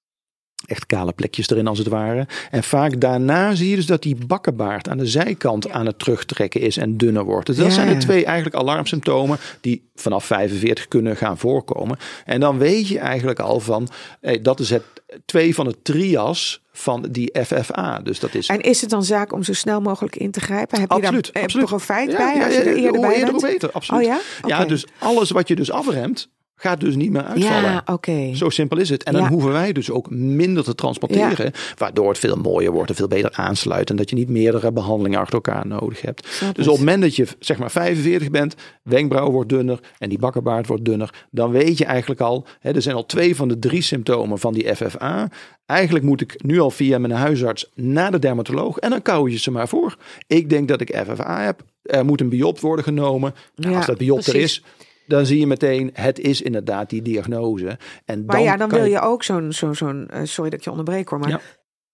Echt kale plekjes erin als het ware. En vaak daarna zie je dus dat die bakkenbaard aan de zijkant ja. aan het terugtrekken is en dunner wordt. Dus dat ja, zijn de twee eigenlijk alarmsymptomen die vanaf vijfenveertig kunnen gaan voorkomen. En dan weet je eigenlijk al van, hey, dat is het twee van de trias van die F F A. Dus dat is... En is het dan zaak om zo snel mogelijk in te grijpen? Heb absoluut, je daar absoluut. profijt ja, bij ja, als je er eerder hoe bij eerder, bent? hoe beter, absoluut. Oh ja? Okay. Ja, dus alles wat je dus afremt, gaat dus niet meer uitvallen. Ja, okay. Zo simpel is het. En dan ja. hoeven wij dus ook minder te transporteren. Ja. Waardoor het veel mooier wordt en veel beter aansluit. En dat je niet meerdere behandelingen achter elkaar nodig hebt. Snap dus op het moment dat je zeg maar vijfenveertig bent, wenkbrauw wordt dunner en die bakkenbaard wordt dunner. Dan weet je eigenlijk al, hè, er zijn al twee van de drie symptomen van die F F A. Eigenlijk moet ik nu al via mijn huisarts naar de dermatoloog. En dan kou je ze maar voor. Ik denk dat ik F F A heb. Er moet een biopt worden genomen. Nou, ja, als dat biopt er is, dan zie je meteen, het is inderdaad die diagnose. En maar dan ja, dan wil je... je ook zo'n, zo'n, zo'n uh, sorry dat ik je onderbreek hoor, maar ja.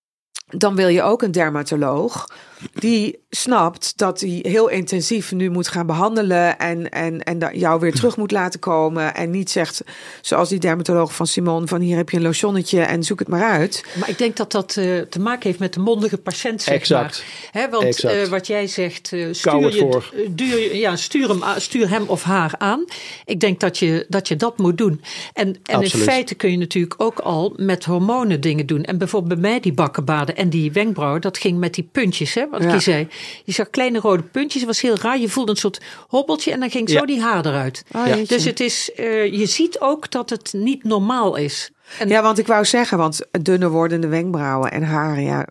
dan wil je ook een dermatoloog die snapt dat hij heel intensief nu moet gaan behandelen en, en, en jou weer terug moet laten komen en niet zegt, zoals die dermatoloog van Simon, van hier heb je een lotionnetje en zoek het maar uit. Maar ik denk dat dat uh, te maken heeft met de mondige patiënt, zeg exact. maar. Hè, want exact. Uh, wat jij zegt, uh, stuur, je, duur, ja, stuur, hem, stuur hem of haar aan. Ik denk dat je dat, je dat moet doen. En, en in feite kun je natuurlijk ook al met hormonen dingen doen. En bijvoorbeeld bij mij die bakkenbaarden en die wenkbrauwen, dat ging met die puntjes, hè, wat ja. je zei. Je zag kleine rode puntjes, het was heel raar. Je voelde een soort hobbeltje en dan ging zo ja. die haar eruit. Oh, ja. Dus het is, uh, je ziet ook dat het niet normaal is. En ja, want ik wou zeggen, want dunner wordende wenkbrauwen en haren, ja,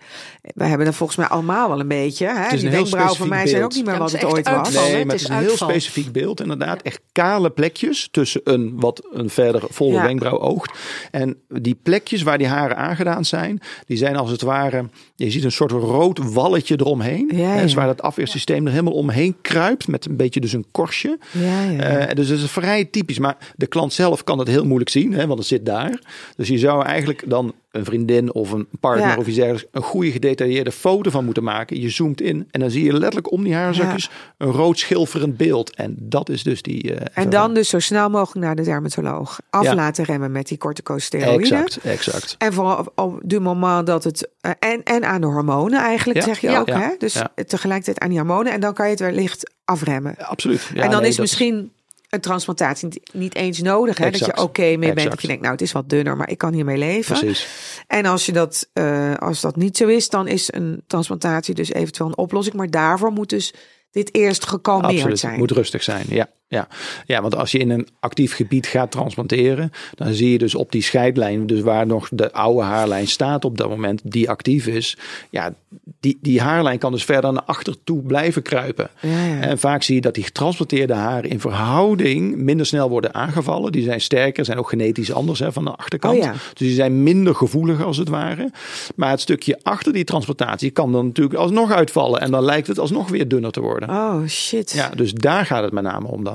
we hebben er volgens mij allemaal wel een beetje. Hè? Die wenkbrauwen van mij beeld. zijn ook niet meer ja, wat het ooit was. Nee, maar het is, het is een uitval. heel specifiek beeld inderdaad. Echt kale plekjes tussen een wat een verder volle ja. wenkbrauw oogt. En die plekjes waar die haren aangedaan zijn, die zijn als het ware, je ziet een soort rood walletje eromheen. Ja, ja. Dus waar dat afweersysteem er helemaal omheen kruipt met een beetje dus een korstje. Ja, ja. Uh, dus dat is vrij typisch. Maar de klant zelf kan het heel moeilijk zien, hè, want het zit daar. daar. Dus je zou eigenlijk dan een vriendin of een partner Ja. of iets dergelijks een goede gedetailleerde foto van moeten maken. Je zoomt in en dan zie je letterlijk om die haarzakjes ja. een rood schilferend beeld. En dat is dus die... Uh, en dan dus zo snel mogelijk naar de dermatoloog. Af ja. laten remmen met die corticosteroïden. Exact, exact. En vooral op du moment dat het... Uh, en, en aan de hormonen eigenlijk, ja. zeg je ja. ook. Ja. Hè? Dus ja. tegelijkertijd aan die hormonen. En dan kan je het wellicht afremmen. Ja, absoluut. Ja, en dan nee, is misschien... een transplantatie niet eens nodig. Hè? Dat je oké okay mee bent. Dat je denkt, nou het is wat dunner, maar ik kan hiermee leven. Precies. En als, je dat, uh, als dat niet zo is, dan is een transplantatie dus eventueel een oplossing. Maar daarvoor moet dus dit eerst gekalmeerd Absoluut. zijn. Moet rustig zijn, ja. Ja. ja, want als je in een actief gebied gaat transplanteren, dan zie je dus op die scheidlijn, dus waar nog de oude haarlijn staat op dat moment, die actief is. Ja, die, die haarlijn kan dus verder naar achter toe blijven kruipen. Ja, ja. En vaak zie je dat die getransplanteerde haren in verhouding minder snel worden aangevallen. Die zijn sterker, zijn ook genetisch anders hè, van de achterkant. Oh, ja. Dus die zijn minder gevoelig als het ware. Maar het stukje achter die transplantatie kan dan natuurlijk alsnog uitvallen. En dan lijkt het alsnog weer dunner te worden. Oh shit. Ja, dus daar gaat het met name om dan.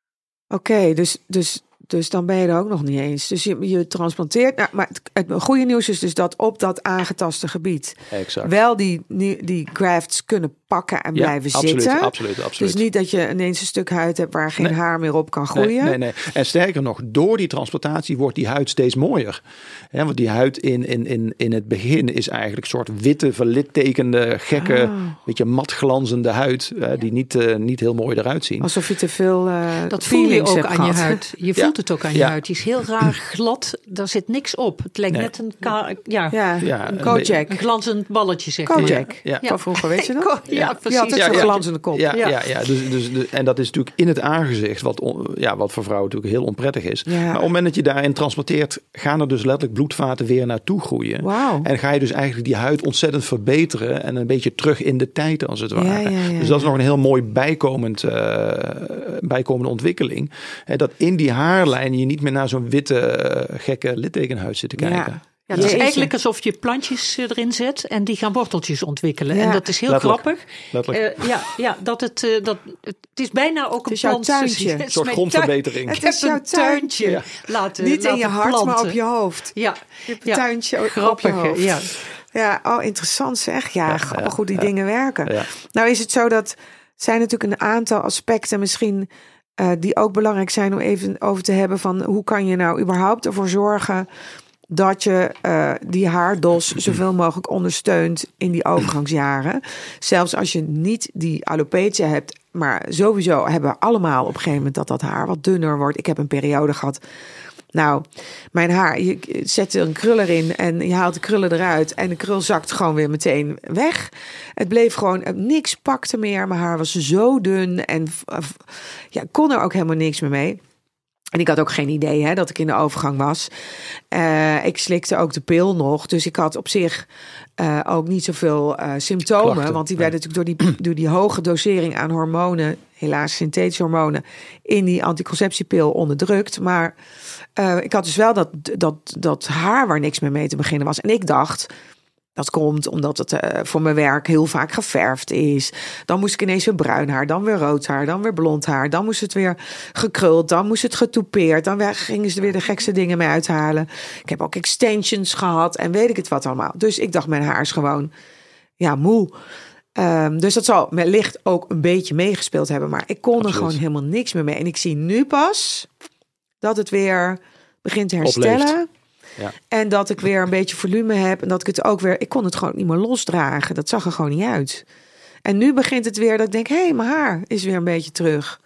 Oké, okay, dus, dus, dus dan ben je er ook nog niet eens. Dus je, je transplanteert. Nou, maar het, het goede nieuws is dus dat op dat aangetaste gebied exact. wel die, die grafts kunnen pakken en ja, blijven absoluut, zitten. Absoluut, absoluut. Dus niet dat je ineens een stuk huid hebt waar geen nee. haar meer op kan groeien. Nee, nee, nee. En sterker nog, door die transplantatie wordt die huid steeds mooier. Ja, want die huid in, in, in, in het begin is eigenlijk een soort witte, verlittekende, gekke, oh. beetje matglanzende huid. Uh, die niet, uh, niet heel mooi eruit zien. Alsof je te veel uh, dat voel je ook aan gehad. je huid. Je ja. voelt het ook aan je ja. huid. Die is heel raar glad. Daar zit niks op. Het lijkt nee. net een, ka- ja, ja. Ja, een Kojak. Een glanzend balletje, zeg Kojak. maar. Ja. Ja. Van vroeger, weet je nog? Ja, ja precies. Ja, zo'n glanzende kop. Ja, ja. ja, ja. Dus, dus, dus, en dat is natuurlijk in het aangezicht, wat, on, ja, wat voor vrouwen natuurlijk heel onprettig is. Ja. Maar op het moment dat je daarin transplanteert, gaan er dus letterlijk bloedvaten weer naartoe groeien. Wow. En ga je dus eigenlijk die huid ontzettend verbeteren en een beetje terug in de tijd als het ware. Ja, ja, ja, dus dat is nog een heel mooi bijkomend, uh, bijkomende ontwikkeling. Hè, dat in die haarlijn je niet meer naar zo'n witte, uh, gekke littekenhuid zit te kijken. Ja. Ja, het is eigenlijk alsof je plantjes erin zet en die gaan worteltjes ontwikkelen. Ja. En dat is heel Letterlijk. grappig. Letterlijk. Uh, ja, ja, dat het, uh, dat, het is bijna ook een het is tuintje. Een soort grondverbetering. Het is jouw tuintje. Ja. Laten, Niet laten in je hart, planten. maar op je hoofd. Ja. Je hebt ja. een tuintje grappig, op je hoofd. Ja. Ja, oh, interessant zeg. Ja, ja grappig ja, hoe die ja. dingen werken. Ja. Nou is het zo dat zijn natuurlijk een aantal aspecten misschien uh, die ook belangrijk zijn om even over te hebben van hoe kan je nou überhaupt ervoor zorgen dat je uh, die haardos zoveel mogelijk ondersteunt in die overgangsjaren. Zelfs als je niet die alopecia hebt, maar sowieso hebben we allemaal op een gegeven moment dat dat haar wat dunner wordt. Ik heb een periode gehad. Nou, mijn haar, je zet er een krul erin en je haalt de krullen eruit en de krul zakt gewoon weer meteen weg. Het bleef gewoon, niks pakte meer. Mijn haar was zo dun en ja, kon er ook helemaal niks meer mee. En ik had ook geen idee hè, dat ik in de overgang was. Uh, ik slikte ook de pil nog. Dus ik had op zich uh, ook niet zoveel uh, symptomen. Klachten, want die ja. werden natuurlijk door die, door die hoge dosering aan hormonen, helaas synthetische hormonen, in die anticonceptiepil onderdrukt. Maar uh, ik had dus wel dat, dat, dat haar waar niks meer mee te beginnen was. En ik dacht, dat komt omdat het uh, voor mijn werk heel vaak geverfd is. Dan moest ik ineens weer bruin haar, dan weer rood haar, dan weer blond haar. Dan moest het weer gekruld, dan moest het getoupeerd. Dan weer, gingen ze er weer de gekste dingen mee uithalen. Ik heb ook extensions gehad en weet ik het wat allemaal. Dus ik dacht, mijn haar is gewoon ja, moe. Um, dus dat zal wellicht ook een beetje meegespeeld hebben. Maar ik kon Absoluut. er gewoon helemaal niks meer mee. En ik zie nu pas dat het weer begint te herstellen. Opleeft. Ja. En dat ik weer een beetje volume heb. En dat ik het ook weer... Ik kon het gewoon niet meer losdragen. Dat zag er gewoon niet uit. En nu begint het weer dat ik denk... Hé, hey, mijn haar is weer een beetje terug.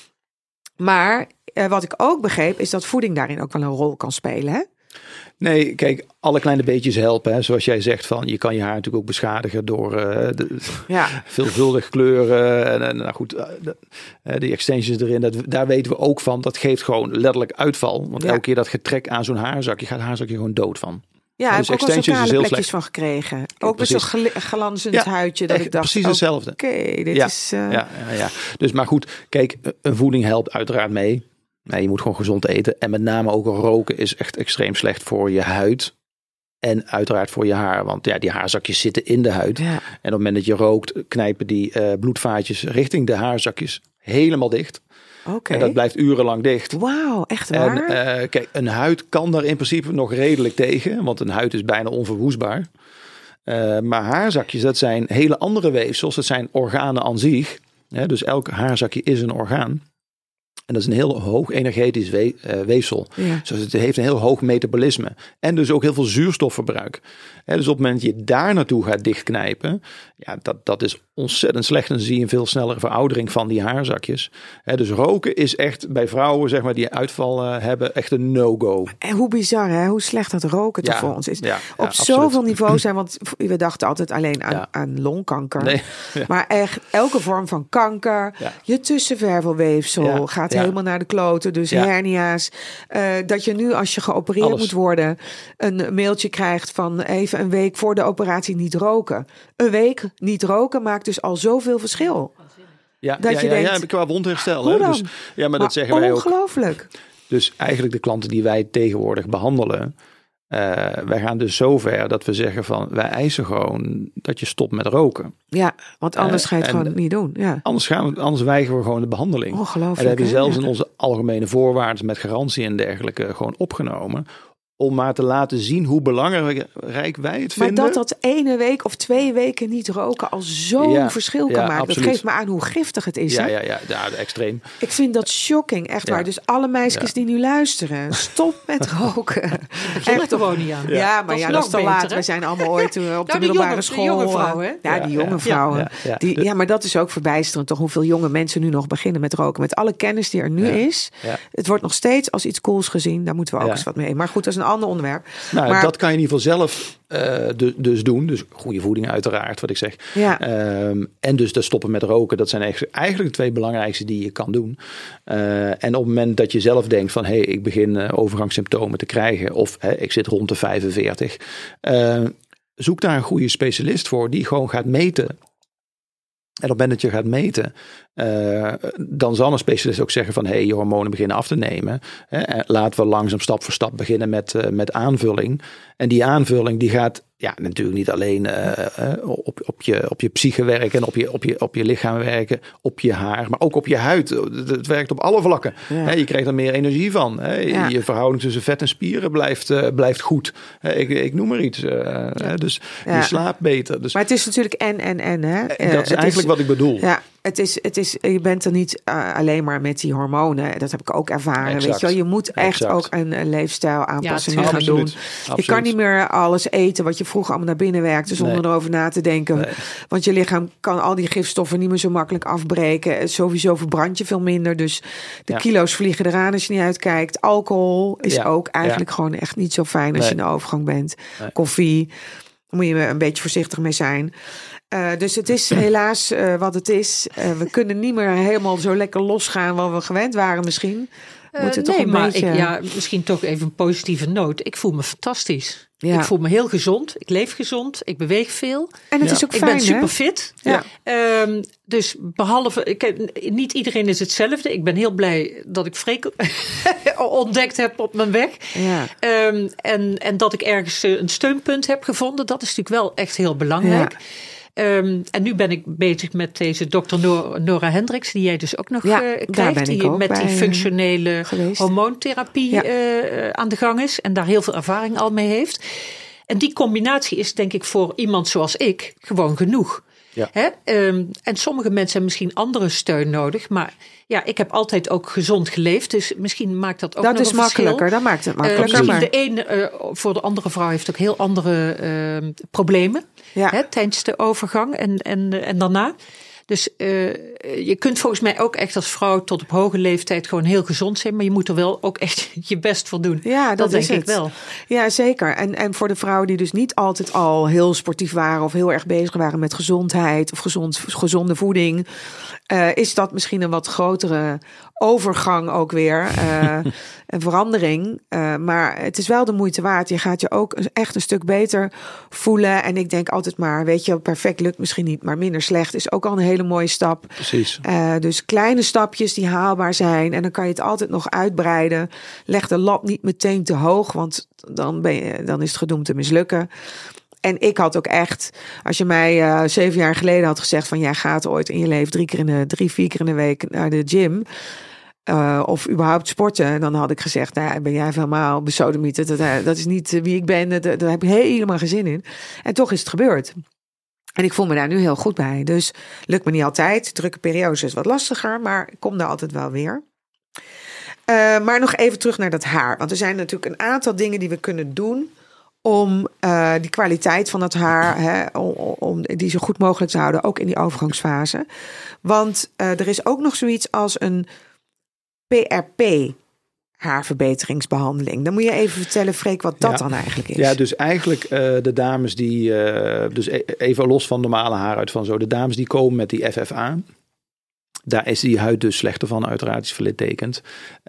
Maar eh, wat ik ook begreep... is dat voeding daarin ook wel een rol kan spelen. Hè? Nee, kijk, alle kleine beetjes helpen. Hè. Zoals jij zegt, van je kan je haar natuurlijk ook beschadigen door uh, de, ja. veelvuldig kleuren. En, en nou goed, uh, de, die extensions erin, dat, daar weten we ook van. Dat geeft gewoon letterlijk uitval. Want ja. elke keer dat getrek aan zo'n haarzakje, gaat het haarzakje gewoon dood van. Ja, dus heb ik ook wel zo'n plekjes slecht. van gekregen. Ook met zo'n gel- glanzend ja, huidje. Dat ik dacht, precies hetzelfde. Oké, okay, dit ja, is... Uh... Ja, ja, ja. Dus maar goed, kijk, een voeding helpt uiteraard mee. Nee, je moet gewoon gezond eten. En met name ook roken is echt extreem slecht voor je huid. En uiteraard voor je haar. Want ja, die haarzakjes zitten in de huid. Ja. En op het moment dat je rookt, knijpen die uh, bloedvaatjes richting de haarzakjes helemaal dicht. Oké. Okay. En dat blijft urenlang dicht. Wauw, echt waar? En uh, kijk, een huid kan daar in principe nog redelijk tegen. Want een huid is bijna onverwoestbaar. Uh, maar haarzakjes, dat zijn hele andere weefsels. Dat zijn organen aan zich. Ja, dus elk haarzakje is een orgaan. En dat is een heel hoog energetisch we- uh, weefsel. Ja. Dus het heeft een heel hoog metabolisme. En dus ook heel veel zuurstofverbruik. He, dus op het moment dat je daar naartoe gaat dichtknijpen. Ja, dat, dat is ontzettend slecht. En dan zie je een veel snellere veroudering van die haarzakjes. He, dus roken is echt bij vrouwen, zeg maar, die uitval uh, hebben, echt een no-go. En hoe bizar, hè? Hoe slecht dat roken toch ja, voor ons is. Ja, op ja, zoveel niveaus zijn. Want we dachten altijd alleen aan, ja. aan longkanker. Nee, ja. Maar echt elke vorm van kanker. Ja. Je tussenvervelweefsel ja, gaat ja. helemaal naar de kloten. Dus ja. hernia's. Uh, dat je nu als je geopereerd Alles. moet worden. Een mailtje krijgt van even een week voor de operatie niet roken. Een week niet roken maakt dus al zoveel verschil. Ja, dat ja, je ja, denkt, ja, qua wondherstel. Hoe hè? dan? Dus, ja, maar, maar dat zeggen wij ook. Ongelooflijk. Dus eigenlijk de klanten die wij tegenwoordig behandelen. Uh, wij gaan dus zover dat we zeggen van wij eisen gewoon dat je stopt met roken. Ja, want anders uh, ga je het gewoon niet doen. Ja. Anders, gaan we, anders weigeren we gewoon de behandeling. Ongelooflijk. En dat hebben we zelfs ja. in onze algemene voorwaarden met garantie en dergelijke gewoon opgenomen. Om maar te laten zien hoe belangrijk wij het vinden. Maar dat dat ene week of twee weken niet roken al zo'n ja, verschil kan ja, maken. Absoluut. Dat geeft me aan hoe giftig het is. Ja, hè? ja, ja, ja, extreem. Ik vind dat shocking, echt ja. waar. Dus alle meisjes ja. die nu luisteren, stop met roken. Dat je er gewoon niet aan. Ja, ja maar dat ja, dat is te laat. Hè? We zijn allemaal ooit op nou, de middelbare jonge, school. De jonge vrouwen, hè? Ja, die jonge ja, vrouwen. Ja, ja, ja. Die, ja, maar dat is ook verbijsterend toch. Hoeveel jonge mensen nu nog beginnen met roken. Met alle kennis die er nu ja. is. Ja. Het wordt nog steeds als iets cools gezien. Daar moeten we ook ja. eens wat mee. Maar goed, dat is een ander onderwerp. Nou, maar, dat kan je in ieder geval zelf uh, de, dus doen. Dus goede voeding uiteraard, wat ik zeg. Ja. Um, en dus te stoppen met roken. Dat zijn eigenlijk de twee belangrijkste die je kan doen. Uh, en op het moment dat je zelf denkt van... hé, hey, ik begin uh, overgangssymptomen te krijgen... of hey, ik zit rond de vijfenveertig... Uh, zoek daar een goede specialist voor... die gewoon gaat meten... En op het moment dat je gaat meten, uh, dan zal een specialist ook zeggen van... hé, hey, je hormonen beginnen af te nemen. Hè, laten we langzaam stap voor stap beginnen met, uh, met aanvulling. En die aanvulling die gaat ja, natuurlijk niet alleen uh, uh, op, op, je, op je psyche werken... op je, op, je, op je lichaam werken, op je haar, maar ook op je huid. Het werkt op alle vlakken. Ja. Hè, je krijgt er meer energie van. Hè. Ja. Je verhouding tussen vet en spieren blijft, uh, blijft goed. Hè, ik, ik noem maar iets. Uh, ja. hè, dus ja. je slaapt beter. Dus, maar het is natuurlijk en, en, en. Hè. Dat is uh, eigenlijk is, wat ik bedoel. Ja. Het is, het is, je bent er niet uh, alleen maar met die hormonen. Dat heb ik ook ervaren. Weet je, wel. Je moet echt exact. ook een, een leefstijl aanpassingen ja, gaan doen. Absoluut. Je kan niet meer alles eten wat je vroeger allemaal naar binnen werkte... zonder nee. erover na te denken. Nee. Want je lichaam kan al die gifstoffen niet meer zo makkelijk afbreken. Sowieso verbrand je veel minder. Dus de ja. kilo's vliegen eraan als je niet uitkijkt. Alcohol is ja. ook eigenlijk ja. gewoon echt niet zo fijn als nee. je in de overgang bent. Nee. Koffie, daar moet je een beetje voorzichtig mee zijn. Uh, dus het is helaas uh, wat het is. Uh, we kunnen niet meer helemaal zo lekker losgaan wat we gewend waren misschien. Uh, nee, toch een maar beetje... ik, ja, misschien toch even een positieve noot. Ik voel me fantastisch. Ja. Ik voel me heel gezond. Ik leef gezond. Ik beweeg veel. En het ja. is ook ik fijn, ben super fit. Ja. Um, dus behalve, ik, niet iedereen is hetzelfde. Ik ben heel blij dat ik Freek ontdekt heb op mijn weg. Ja. Um, en, en dat ik ergens een steunpunt heb gevonden. Dat is natuurlijk wel echt heel belangrijk. Ja. Um, en nu ben ik bezig met deze dokter Nora, Nora Hendricks, die jij dus ook nog ja, uh, krijgt. Die ook met die functionele geweest. hormoontherapie ja. uh, aan de gang is. En daar heel veel ervaring al mee heeft. En die combinatie is denk ik voor iemand zoals ik gewoon genoeg. Ja. Hè? Um, en sommige mensen hebben misschien andere steun nodig. Maar ja, ik heb altijd ook gezond geleefd. Dus misschien maakt dat ook dat nog is een makkelijker. verschil. Dat maakt het makkelijker. Uh, maar. De ene uh, voor de andere vrouw heeft ook heel andere uh, problemen. Ja. Hè, tijdens de overgang en, en, en daarna. Dus uh, je kunt volgens mij ook echt als vrouw tot op hoge leeftijd gewoon heel gezond zijn. Maar je moet er wel ook echt je best voor doen. Ja, dat, dat denk is ik het. wel. Ja, zeker. En, en voor de vrouwen die dus niet altijd al heel sportief waren... of heel erg bezig waren met gezondheid of gezond, gezonde voeding... Uh, is dat misschien een wat grotere overgang ook weer. Uh, een verandering. Uh, maar het is wel de moeite waard. Je gaat je ook echt een stuk beter voelen. En ik denk altijd maar, weet je, perfect lukt misschien niet... maar minder slecht is ook al een hele mooie stap. Precies. Uh, dus kleine stapjes die haalbaar zijn. En dan kan je het altijd nog uitbreiden. Leg de lat niet meteen te hoog, want dan, ben je, dan is het gedoemd te mislukken. En ik had ook echt, als je mij uh, zeven jaar geleden had gezegd van... jij gaat ooit in je leven drie, keer in de, drie, vier keer in de week naar de gym... Uh, of überhaupt sporten, dan had ik gezegd, nou, ben jij helemaal besodemieterd. Dat, dat is niet wie ik ben, dat, daar heb ik helemaal geen zin in. En toch is het gebeurd. En ik voel me daar nu heel goed bij. Dus lukt me niet altijd. Drukke periodes is wat lastiger, maar ik kom daar altijd wel weer. Uh, maar nog even terug naar dat haar. Want er zijn natuurlijk een aantal dingen die we kunnen doen om uh, die kwaliteit van het haar, hè, om, om die zo goed mogelijk te houden, ook in die overgangsfase. Want uh, er is ook nog zoiets als een P R P haarverbeteringsbehandeling. Dan moet je even vertellen, Freek, wat dat ja. dan eigenlijk is. Ja, dus eigenlijk uh, de dames die, uh, dus even los van normale haaruit van zo, de dames die komen met die F F A. Daar is die huid dus slechter van, uiteraard is verlittekend.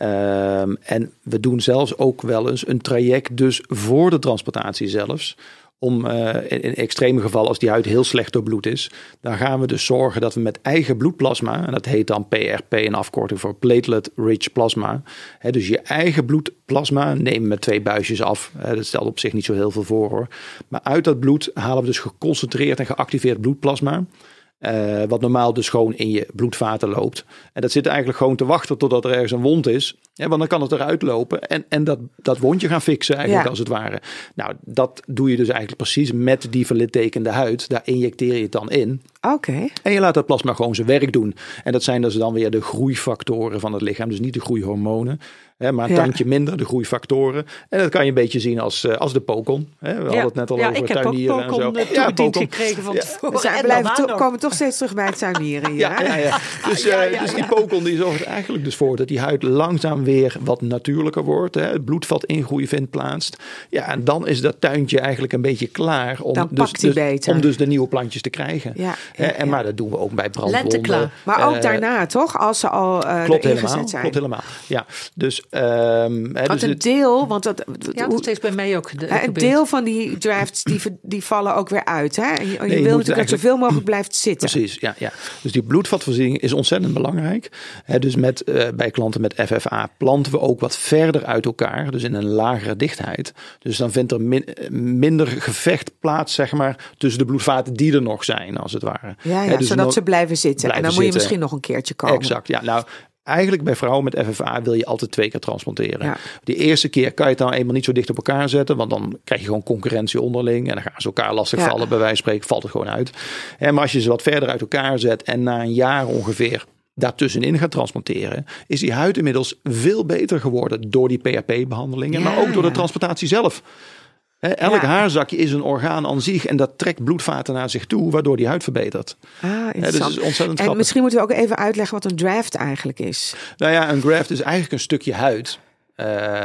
Um, en we doen zelfs ook wel eens een traject dus voor de transplantatie zelfs. Om uh, in, in extreme gevallen, als die huid heel slecht doorbloed is, dan gaan we dus zorgen dat we met eigen bloedplasma, en dat heet dan P R P, een afkorting voor Platelet Rich Plasma. Hè, dus je eigen bloedplasma nemen we met twee buisjes af. Hè, dat stelt op zich niet zo heel veel voor hoor. Maar uit dat bloed halen we dus geconcentreerd en geactiveerd bloedplasma. Uh, wat normaal dus gewoon in je bloedvaten loopt. En dat zit eigenlijk gewoon te wachten totdat er ergens een wond is. Ja, want dan kan het eruit lopen en, en dat, dat wondje gaan fixen eigenlijk ja. als het ware. Nou, dat doe je dus eigenlijk precies met die verlittekende huid. Daar injecteer je het dan in. Oké. Okay. En je laat dat plasma gewoon zijn werk doen. En dat zijn dus dan weer de groeifactoren van het lichaam. Dus niet de groeihormonen. Hè, maar een ja. tandje minder, de groeifactoren. En dat kan je een beetje zien als, uh, als de pokon. Hè, we ja. hadden het net al ja, over ik tuinieren heb ook en zo. Ja, pokon gekregen van ja. tevoren. We zijn, blijven to- komen toch steeds terug bij het tuinieren hier. Ja, ja, ja. Dus, uh, ja, ja, ja. dus die pokon die zorgt er eigenlijk dus voor dat die huid langzaam weer wat natuurlijker wordt. Hè. Het bloedvat ingroei vindt plaats. Ja, en dan is dat tuintje eigenlijk een beetje klaar om, dus, dus, om dus de nieuwe plantjes te krijgen. Ja, ja, en, ja. Maar dat doen we ook bij brandwonden. Maar ook uh, daarna toch? Als ze al uh, klopt erin helemaal, gezet zijn. Klopt helemaal. Ja, dus... Um, Want dus een het, deel, want dat, ja, dat is bij mij ook. De, een gebeurd. deel van die drafts die, die vallen ook weer uit. Hè? En je, je nee, je wil natuurlijk dat zoveel mogelijk blijft zitten. Precies, ja, ja. Dus die bloedvatvoorziening is ontzettend belangrijk. He, dus met, uh, bij klanten met F F A planten we ook wat verder uit elkaar. Dus in een lagere dichtheid. Dus dan vindt er min, minder gevecht plaats, zeg maar, tussen de bloedvaten die er nog zijn, als het ware. Ja, ja He, dus zodat no- ze blijven zitten. Blijven en dan moet je zitten. misschien nog een keertje komen. Exact, ja. Nou, eigenlijk bij vrouwen met F F A wil je altijd twee keer transplanteren. Ja. Die eerste keer kan je het dan eenmaal niet zo dicht op elkaar zetten. Want dan krijg je gewoon concurrentie onderling. En dan gaan ze elkaar lastig ja. vallen. Bij wijze van spreken valt het gewoon uit. En maar als je ze wat verder uit elkaar zet. En na een jaar ongeveer daartussenin gaat transplanteren. Is die huid inmiddels veel beter geworden. Door die P R P-behandelingen. Ja, maar ook door de ja. transplantatie zelf. He, elk ja. haarzakje is een orgaan aan zich en dat trekt bloedvaten naar zich toe, waardoor die huid verbetert. Ah, interessant. He, dus het is ontzettend en grappig. misschien moeten we ook even uitleggen wat een draft eigenlijk is. Nou ja, een graft is eigenlijk een stukje huid. Uh,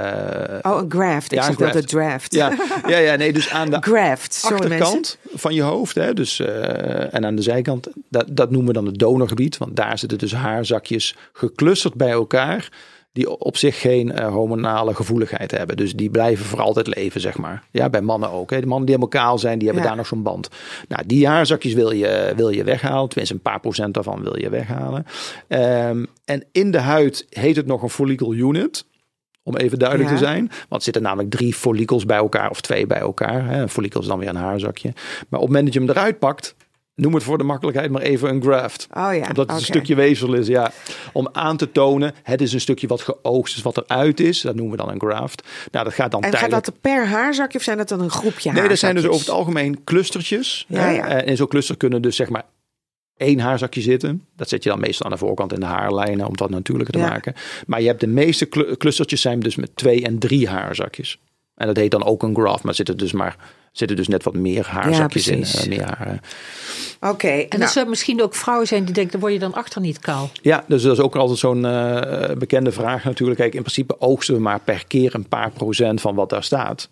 oh, een graft. Ik ja, zeg wel de draft. Ja, ja, ja, nee, dus aan de graft. Sorry, achterkant mensen. van je hoofd, hè, dus, uh, en aan de zijkant, dat, dat noemen we dan het donorgebied, want daar zitten dus haarzakjes geclusterd bij elkaar. Die op zich geen uh, hormonale gevoeligheid hebben. Dus die blijven voor altijd leven, zeg maar. Ja, bij mannen ook. Hè. De mannen die helemaal kaal zijn, die hebben ja. daar nog zo'n band. Nou, die haarzakjes wil je, wil je weghalen. Tenminste, een paar procent daarvan wil je weghalen. Um, en in de huid heet het nog een follicle unit. Om even duidelijk ja. te zijn. Want er zitten namelijk drie follicles bij elkaar. Of twee bij elkaar. Hè. Een follicle is dan weer een haarzakje. Maar op het moment dat je hem eruit pakt. Noem het voor de makkelijkheid maar even een graft. Oh ja, Omdat het okay. een stukje weefsel is. Ja. Om aan te tonen, het is een stukje wat geoogst is, wat eruit is. Dat noemen we dan een graft. Nou, dat gaat dan en tijdelijk... gaat dat per haarzakje of zijn dat dan een groepje haarzakjes? Nee, dat zijn dus over het algemeen clustertjes. Ja, ja. En in zo'n cluster kunnen dus zeg maar één haarzakje zitten. Dat zet je dan meestal aan de voorkant in de haarlijnen om dat natuurlijker te ja. maken. Maar je hebt de meeste clustertjes zijn dus met twee en drie haarzakjes. En dat heet dan ook een graft, maar zitten dus maar zitten dus net wat meer haarzakjes ja, in. Uh, meer haren. Oké. Okay, en nou. er zullen misschien ook vrouwen zijn die denken, dan word je dan achter niet kaal. Ja, dus dat is ook altijd zo'n uh, bekende vraag natuurlijk. Kijk, in principe oogsten we maar per keer een paar procent van wat daar staat.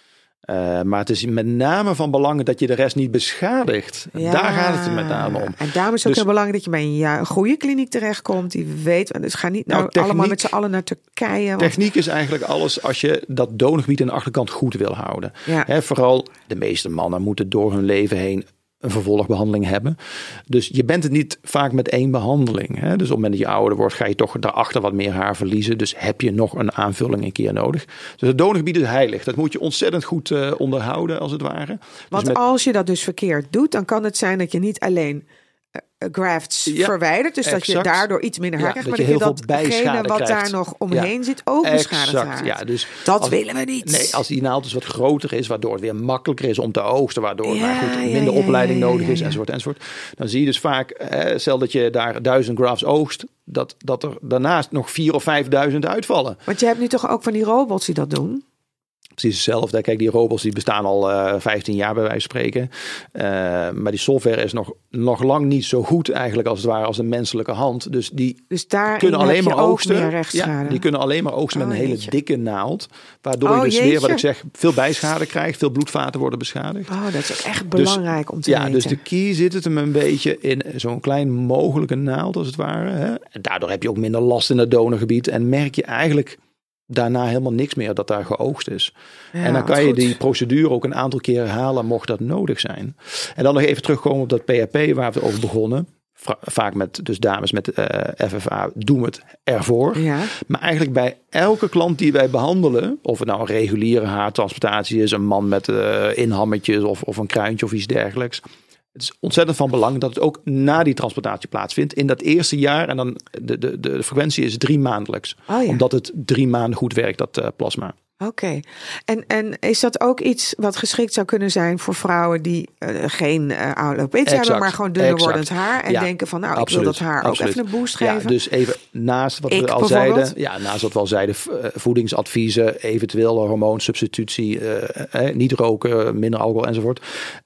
Uh, maar het is met name van belang dat je de rest niet beschadigt. Ja. Daar gaat het er met name om. En daarom is het ook dus, heel belangrijk dat je bij een, ja, een goede kliniek terechtkomt. Die weet, dus ga niet nou, nou techniek, allemaal met z'n allen naar Turkije. Want... Techniek is eigenlijk alles als je dat donorgebied aan de achterkant goed wil houden. Ja. He, vooral de meeste mannen moeten door hun leven heen een vervolgbehandeling hebben. Dus je bent het niet vaak met één behandeling. Hè? Dus op het moment dat je ouder wordt, ga je toch daarachter wat meer haar verliezen. Dus heb je nog een aanvulling een keer nodig. Dus het donorgebied is heilig. Dat moet je ontzettend goed uh, onderhouden, als het ware. Want dus met... als je dat dus verkeerd doet, dan kan het zijn dat je niet alleen grafts ja, verwijderd. Dus exact. dat je daardoor iets minder haar ja, krijgt. Dat maar je dat heel je veel datgene wat bijschade daar krijgt. nog omheen ja. zit ook beschadigd exact, raakt. Ja, dus dat als, willen we niet. Nee, als die naald dus wat groter is, waardoor het weer makkelijker is om te oogsten, waardoor Ja, nou goed, ja, minder ja, opleiding ja, ja, nodig is, ja, ja. enzovoort, enzovoort. Dan zie je dus vaak, eh, stel dat je daar duizend grafts oogst, dat, dat er daarnaast nog vier of vijfduizend uitvallen. Want je hebt nu toch ook van die robots die dat doen? Precies hetzelfde. Kijk, die robots die bestaan al uh, vijftien jaar bij wijze van spreken. Uh, maar die software is nog, nog lang niet zo goed eigenlijk als het ware als een menselijke hand. Dus die dus daar kunnen alleen maar oogsten. Ja, die kunnen alleen maar oogsten oh, met een hele jeetje. dikke naald. Waardoor oh, je dus jeetje. weer, wat ik zeg, veel bijschade krijgt. Veel bloedvaten worden beschadigd. Oh, dat is ook echt belangrijk dus, om te ja, weten. Dus de key zit het hem een beetje in zo'n klein mogelijke naald als het ware. Hè? En daardoor heb je ook minder last in het donorgebied. En merk je eigenlijk daarna helemaal niks meer dat daar geoogst is. Ja, en dan kan je goed. die procedure ook een aantal keer herhalen mocht dat nodig zijn. En dan nog even terugkomen op dat P H P waar we over begonnen. Vaak met dus dames met uh, F F A doen we het ervoor. Ja. Maar eigenlijk bij elke klant die wij behandelen, of het nou een reguliere haartransplantatie is, een man met uh, inhammetjes of, of een kruintje of iets dergelijks. Het is ontzettend van belang dat het ook na die transplantatie plaatsvindt. In dat eerste jaar, en dan de, de, de frequentie is drie maandelijks. Oh ja. Omdat het drie maanden goed werkt, dat uh, plasma. Oké. Okay. En, en is dat ook iets wat geschikt zou kunnen zijn voor vrouwen die uh, geen uh, alopecia hebben, maar gewoon dunner exact. wordend haar. En ja, denken van, nou, absoluut, ik wil dat haar absoluut. ook even een boost geven. Ja, dus even naast wat ik we al zeiden. Ja, naast wat we al zeiden, voedingsadviezen, eventueel hormoonsubstitutie, uh, eh, niet roken, minder alcohol enzovoort.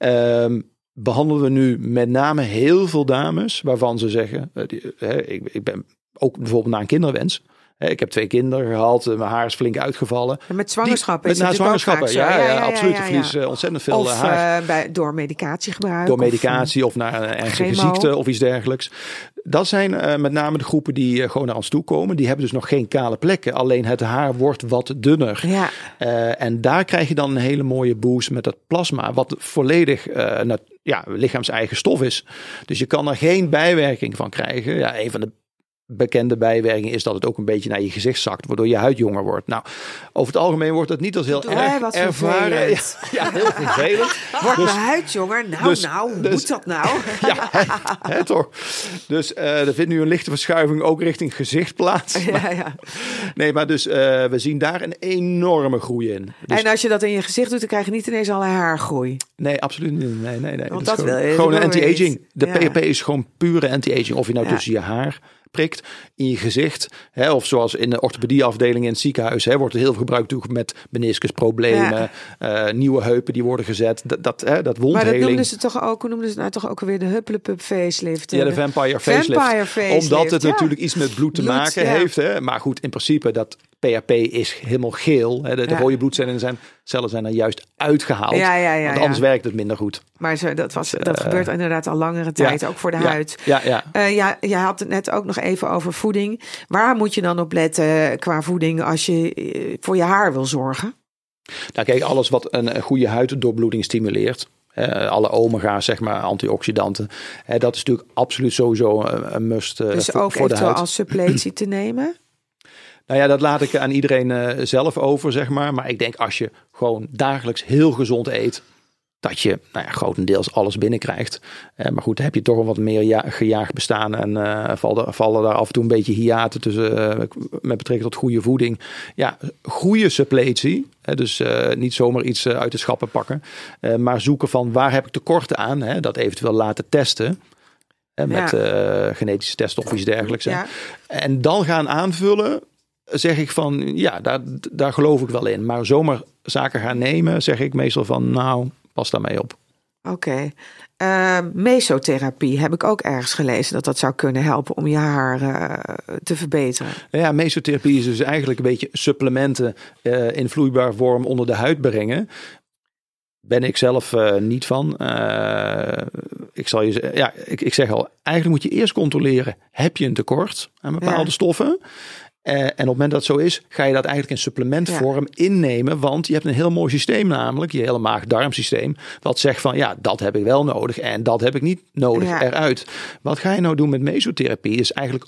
Um, behandelen we nu met name heel veel dames waarvan ze zeggen, uh, die, uh, ik, ik ben ook bijvoorbeeld na een kinderwens. Uh, ik heb twee kinderen gehad, uh, mijn haar is flink uitgevallen. En met zwangerschappen die, is met, het na zwangerschappen, ja, ja, ja, ja, ja, absoluut. Ja, ja, ja. Je verliest uh, ontzettend veel of, haar. Uh, bij, door medicatie Door medicatie of, of naar een ernstige ziekte of iets dergelijks. Dat zijn uh, met name de groepen die uh, gewoon naar ons toe komen. Die hebben dus nog geen kale plekken. Alleen het haar wordt wat dunner. Ja. Uh, en daar krijg je dan een hele mooie boost met dat plasma. Wat volledig uh, nat- ja, lichaams-eigen stof is. Dus je kan er geen bijwerking van krijgen. Ja, een van de bekende bijwerking is dat het ook een beetje naar je gezicht zakt, waardoor je huid jonger wordt. Nou, over het algemeen wordt het niet als heel erg wat ervaren. Ja, ja, heel vervelend. Wordt dus, mijn huid jonger? Nou, dus, nou, hoe dus, moet dat nou? Ja, hè, hè, toch. Dus uh, er vindt nu een lichte verschuiving ook richting gezicht plaats. Ja, maar, ja. Nee, maar dus uh, we zien daar een enorme groei in. Dus, en als je dat in je gezicht doet, dan krijg je niet ineens alle haargroei. Nee, absoluut niet. Nee, nee, nee. Want dat, dat is gewoon, wil je, gewoon een wil anti-aging. De ja. P H P is gewoon pure anti-aging. Of je nou ja. tussen je haar prikt, in je gezicht. Hè, of zoals in de orthopedieafdeling in het ziekenhuis. Hè, wordt er heel veel gebruikt met meniscusproblemen. Ja. Uh, nieuwe heupen die worden gezet. Dat, dat, hè, dat wondheling. Maar dat noemden ze toch ook, hoe noemden ze nou toch ook alweer de Hupplepup facelift? Ja, de Vampire Facelift. Vampire facelift Omdat het ja. natuurlijk iets met bloed te bloed, maken ja. heeft. Hè. Maar goed, in principe dat P H P is helemaal geel. Hè. De, de ja. rode bloedcellen zijn, cellen zijn er juist uitgehaald. Ja, ja, ja, want anders ja. werkt het minder goed. Maar zo, dat, was, dat uh, gebeurt inderdaad al langere tijd, ja. ook voor de ja. huid. Ja, ja. Uh, ja, je had het net ook nog even over voeding. Waar moet je dan op letten qua voeding als je uh, voor je haar wil zorgen? Nou kijk, alles wat een, een goede huiddoorbloeding stimuleert. Uh, alle omega's, zeg maar, antioxidanten. Uh, dat is natuurlijk absoluut sowieso een, een must uh, dus voor, ook voor de huid. als suppletie te nemen? Nou ja, dat laat ik aan iedereen uh, zelf over, zeg maar. Maar ik denk als je gewoon dagelijks heel gezond eet, dat je nou ja, grotendeels alles binnenkrijgt. Uh, maar goed, dan heb je toch een wat meer ja- gejaagd bestaan. En uh, vallen, vallen daar af en toe een beetje hiaten tussen uh, met betrekking tot goede voeding. Ja, goede suppletie. Hè, dus uh, niet zomaar iets uh, uit de schappen pakken. Uh, maar zoeken van waar heb ik tekorten aan. Hè, dat eventueel laten testen. Hè, met ja. uh, genetische testen of iets dergelijks. Ja. En dan gaan aanvullen. Zeg ik van, ja, daar, daar geloof ik wel in. Maar zomaar zaken gaan nemen, zeg ik meestal van, nou, pas daarmee op. Oké. Okay. Uh, mesotherapie heb ik ook ergens gelezen dat dat zou kunnen helpen om je haar uh, te verbeteren. Ja, mesotherapie is dus eigenlijk een beetje supplementen uh, in vloeibare vorm onder de huid brengen. Ben ik zelf uh, niet van. Uh, ik zal je, ja, ik, ik zeg al, eigenlijk moet je eerst controleren, heb je een tekort aan bepaalde ja. stoffen? Uh, en op het moment dat het zo is, ga je dat eigenlijk in supplementvorm ja. innemen. Want je hebt een heel mooi systeem namelijk, je hele maag-darmsysteem. Wat zegt van, ja, dat heb ik wel nodig en dat heb ik niet nodig ja. eruit. Wat ga je nou doen met mesotherapie? Is eigenlijk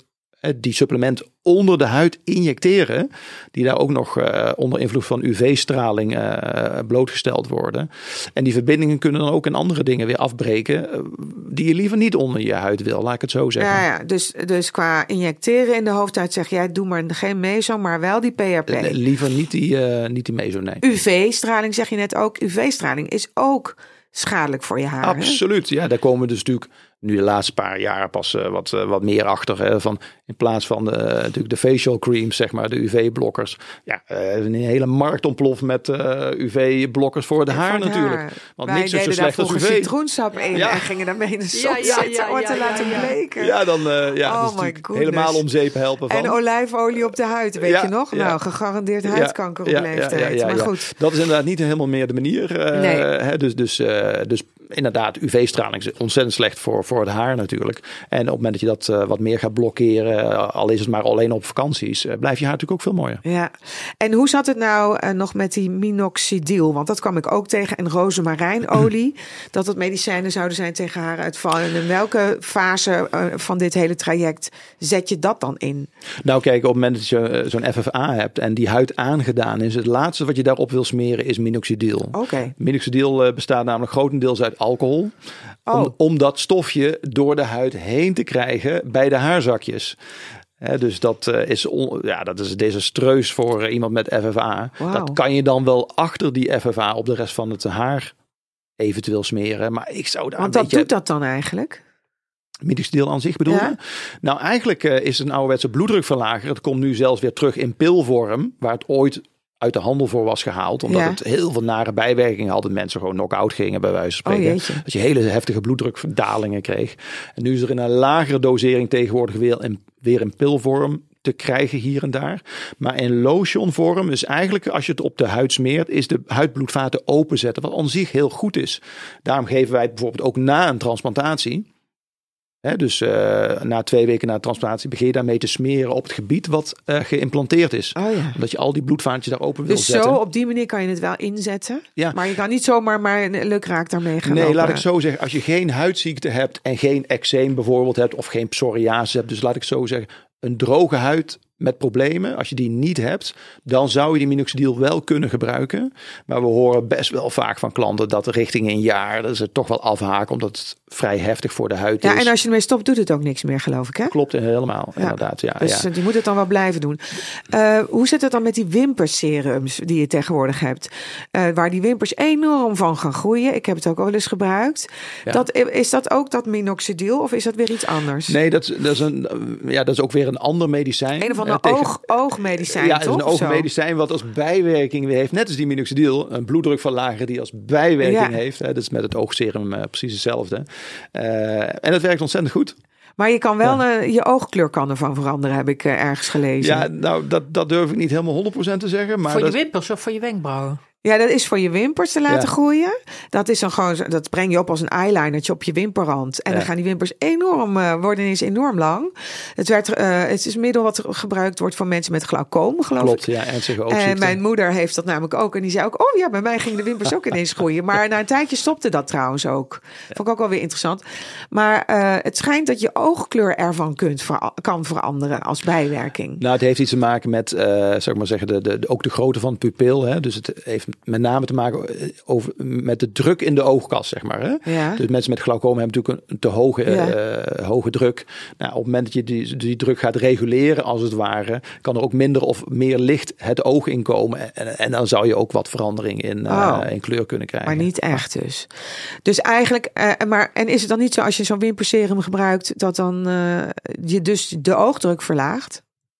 die supplement onder de huid injecteren, die daar ook nog uh, onder invloed van U V-straling uh, blootgesteld worden. En die verbindingen kunnen dan ook in andere dingen weer afbreken, uh, die je liever niet onder je huid wil, laat ik het zo zeggen. Ja, ja. Dus, dus qua injecteren in de hoofdhuid zeg jij, doe maar geen meso, maar wel die P R P. Uh, liever niet die, uh, niet die meso, nee. U V-straling zeg je net ook. U V-straling is ook schadelijk voor je haar. Absoluut, hè? Ja, daar komen we dus natuurlijk nu de laatste paar jaar pas uh, wat, uh, wat meer achter. Hè, van in plaats van de, uh, natuurlijk de facial creams, zeg maar, de U V-blokkers. Ja, uh, een hele markt ontploft met uh, U V-blokkers voor de ja, haar voor natuurlijk. Haar. Want Wij niks is zo slecht als U V. citroensap in ja. en gingen daarmee in de zon ja, ja, zitten ja, om ja, te ja, laten ja, ja. bleken. Ja, dan uh, ja, oh dus helemaal om zeep helpen van. En olijfolie op de huid, weet ja, je nog? Ja. Nou, gegarandeerd huidkanker ja, op leeftijd. Ja, ja, ja, maar ja. goed. Dat is inderdaad niet helemaal meer de manier. Uh, nee. hè, dus, dus, uh, dus inderdaad, U V-straling is ontzettend slecht voor, voor het haar natuurlijk. En op het moment dat je dat uh, wat meer gaat blokkeren, uh, al is het maar alleen op vakanties, uh, blijft je haar natuurlijk ook veel mooier. Ja. En hoe zat het nou uh, nog met die minoxidil? Want dat kwam ik ook tegen. En rozemarijnolie. dat het medicijnen zouden zijn tegen haaruitval. En in welke fase uh, van dit hele traject zet je dat dan in? Nou kijk, op het moment dat je uh, zo'n F F A hebt en die huid aangedaan is, het laatste wat je daarop wil smeren is minoxidil. Oké. Okay. Minoxidil uh, bestaat namelijk grotendeels uit alcohol. Oh. Om, om dat stofje door de huid heen te krijgen bij de haarzakjes. He, dus dat, uh, is on, ja, dat is desastreus voor uh, iemand met F F A. Wow. Dat kan je dan wel achter die F F A op de rest van het haar eventueel smeren. Maar ik zou daar Want een wat beetje... doet dat dan eigenlijk? Minoxidil aan zich bedoel je? Ja. Nou, eigenlijk uh, is het een ouderwetse bloeddrukverlager. Het komt nu zelfs weer terug in pilvorm, waar het ooit uit de handel voor was gehaald. Omdat ja. het heel veel nare bijwerkingen had. Dat mensen gewoon knock-out gingen bij wijze van spreken. Oh, dat je hele heftige bloeddrukdalingen kreeg. En nu is er in een lagere dosering tegenwoordig weer in, weer in pilvorm te krijgen hier en daar. Maar in lotionvorm is eigenlijk, als je het op de huid smeert, is de huidbloedvaten openzetten. Wat aan zich heel goed is. Daarom geven wij het bijvoorbeeld ook na een transplantatie. He, dus uh, na twee weken na de transplantatie begin je daarmee te smeren op het gebied wat uh, geïmplanteerd is. Oh ja. Omdat je al die bloedvaantjes daar open wil dus zetten. Dus zo op die manier kan je het wel inzetten. Ja. Maar je kan niet zomaar maar een lukraak daarmee gaan Nee, lopen. laat ik zo zeggen. Als je geen huidziekte hebt en geen eczeem bijvoorbeeld hebt of geen psoriasis hebt. Dus laat ik zo zeggen, een droge huid met problemen, als je die niet hebt, dan zou je die minoxidil wel kunnen gebruiken. Maar we horen best wel vaak van klanten dat richting een jaar dat ze toch wel afhaken, omdat het vrij heftig voor de huid ja, is. En als je ermee stopt, doet het ook niks meer, geloof ik, hè? Klopt, helemaal. Ja. Inderdaad, ja. Dus ja. die moet het dan wel blijven doen. Uh, hoe zit het dan met die wimperserums die je tegenwoordig hebt? Uh, waar die wimpers enorm van gaan groeien. Ik heb het ook al wel eens gebruikt. Ja. Dat, is dat ook dat minoxidil of is dat weer iets anders? Nee, dat, dat, is een, ja, dat is ook weer een ander medicijn. Een of ander tegen, oog, oogmedicijn, ja, het is toch? een oogmedicijn wat als bijwerking weer heeft. Net als die minoxidil, een bloeddrukverlager die als bijwerking ja. heeft. Hè, dat is met het oogserum uh, precies hetzelfde. Uh, en dat werkt ontzettend goed. Maar je kan wel, ja. uh, je oogkleur kan ervan veranderen, heb ik uh, ergens gelezen. Ja, nou, dat, dat durf ik niet helemaal honderd procent te zeggen. Maar voor dat... je wimpers of voor je wenkbrauwen? Ja, dat is voor je wimpers te laten ja. groeien. Dat is dan gewoon, dat breng je op als een eyelinertje op je wimperrand. En ja. dan gaan die wimpers enorm, uh, worden ineens enorm lang. Het, werd, uh, het is een middel wat gebruikt wordt voor mensen met glaucoom, geloof Klopt, ik. ja, ernstige oogziekte. En mijn moeder heeft dat namelijk ook. En die zei ook, oh ja, bij mij gingen de wimpers ook ineens groeien. Maar na een tijdje stopte dat trouwens ook. Vond ik ook wel weer interessant. Maar uh, het schijnt dat je oogkleur ervan kunt ver- kan veranderen als bijwerking. Nou, het heeft iets te maken met, uh, zeg ik maar zeggen, de, de, de, ook de grootte van het pupil. Hè? Dus het heeft met name te maken over, met de druk in de oogkas, zeg maar. Hè? Ja. Dus mensen met glaucoom hebben natuurlijk een te hoge, ja. uh, hoge druk. Nou, op het moment dat je die, die druk gaat reguleren, als het ware, kan er ook minder of meer licht het oog inkomen. En, en dan zou je ook wat verandering in, uh, oh. in kleur kunnen krijgen. Maar niet echt dus. Dus eigenlijk, uh, maar en is het dan niet zo als je zo'n wimperserum gebruikt, dat dan uh, je dus de oogdruk verlaagt?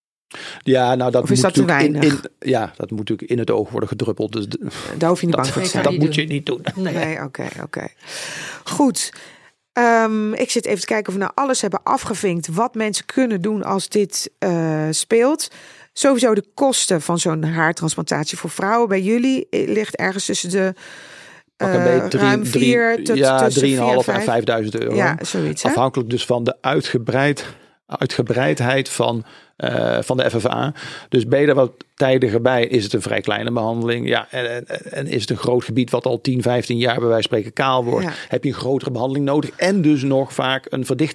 Ja, nou dat of is moet dat te in, weinig? in, ja, dat moet natuurlijk in het oog worden gedruppeld. Dus de, daar hoef je niet dat, bang voor te zijn. Dat moet je niet doen. Nee, oké, nee, oké. Okay, okay. Goed. Um, ik zit even te kijken of we nou alles hebben afgevinkt wat mensen kunnen doen als dit uh, speelt. Sowieso de kosten van zo'n haartransplantatie voor vrouwen bij jullie ligt ergens tussen de uh, drie, ruim vier tot ja, drieënhalf en vijfduizend euro. Ja, zoiets. Hè? Afhankelijk dus van de uitgebreid, uitgebreidheid van, uh, van de F F A. Dus ben je er wat tijdiger bij, is het een vrij kleine behandeling. Ja, en, en, en is het een groot gebied wat al tien, vijftien jaar bij wijze van spreken kaal wordt, ja. heb je een grotere behandeling nodig en dus nog vaak een verdichting.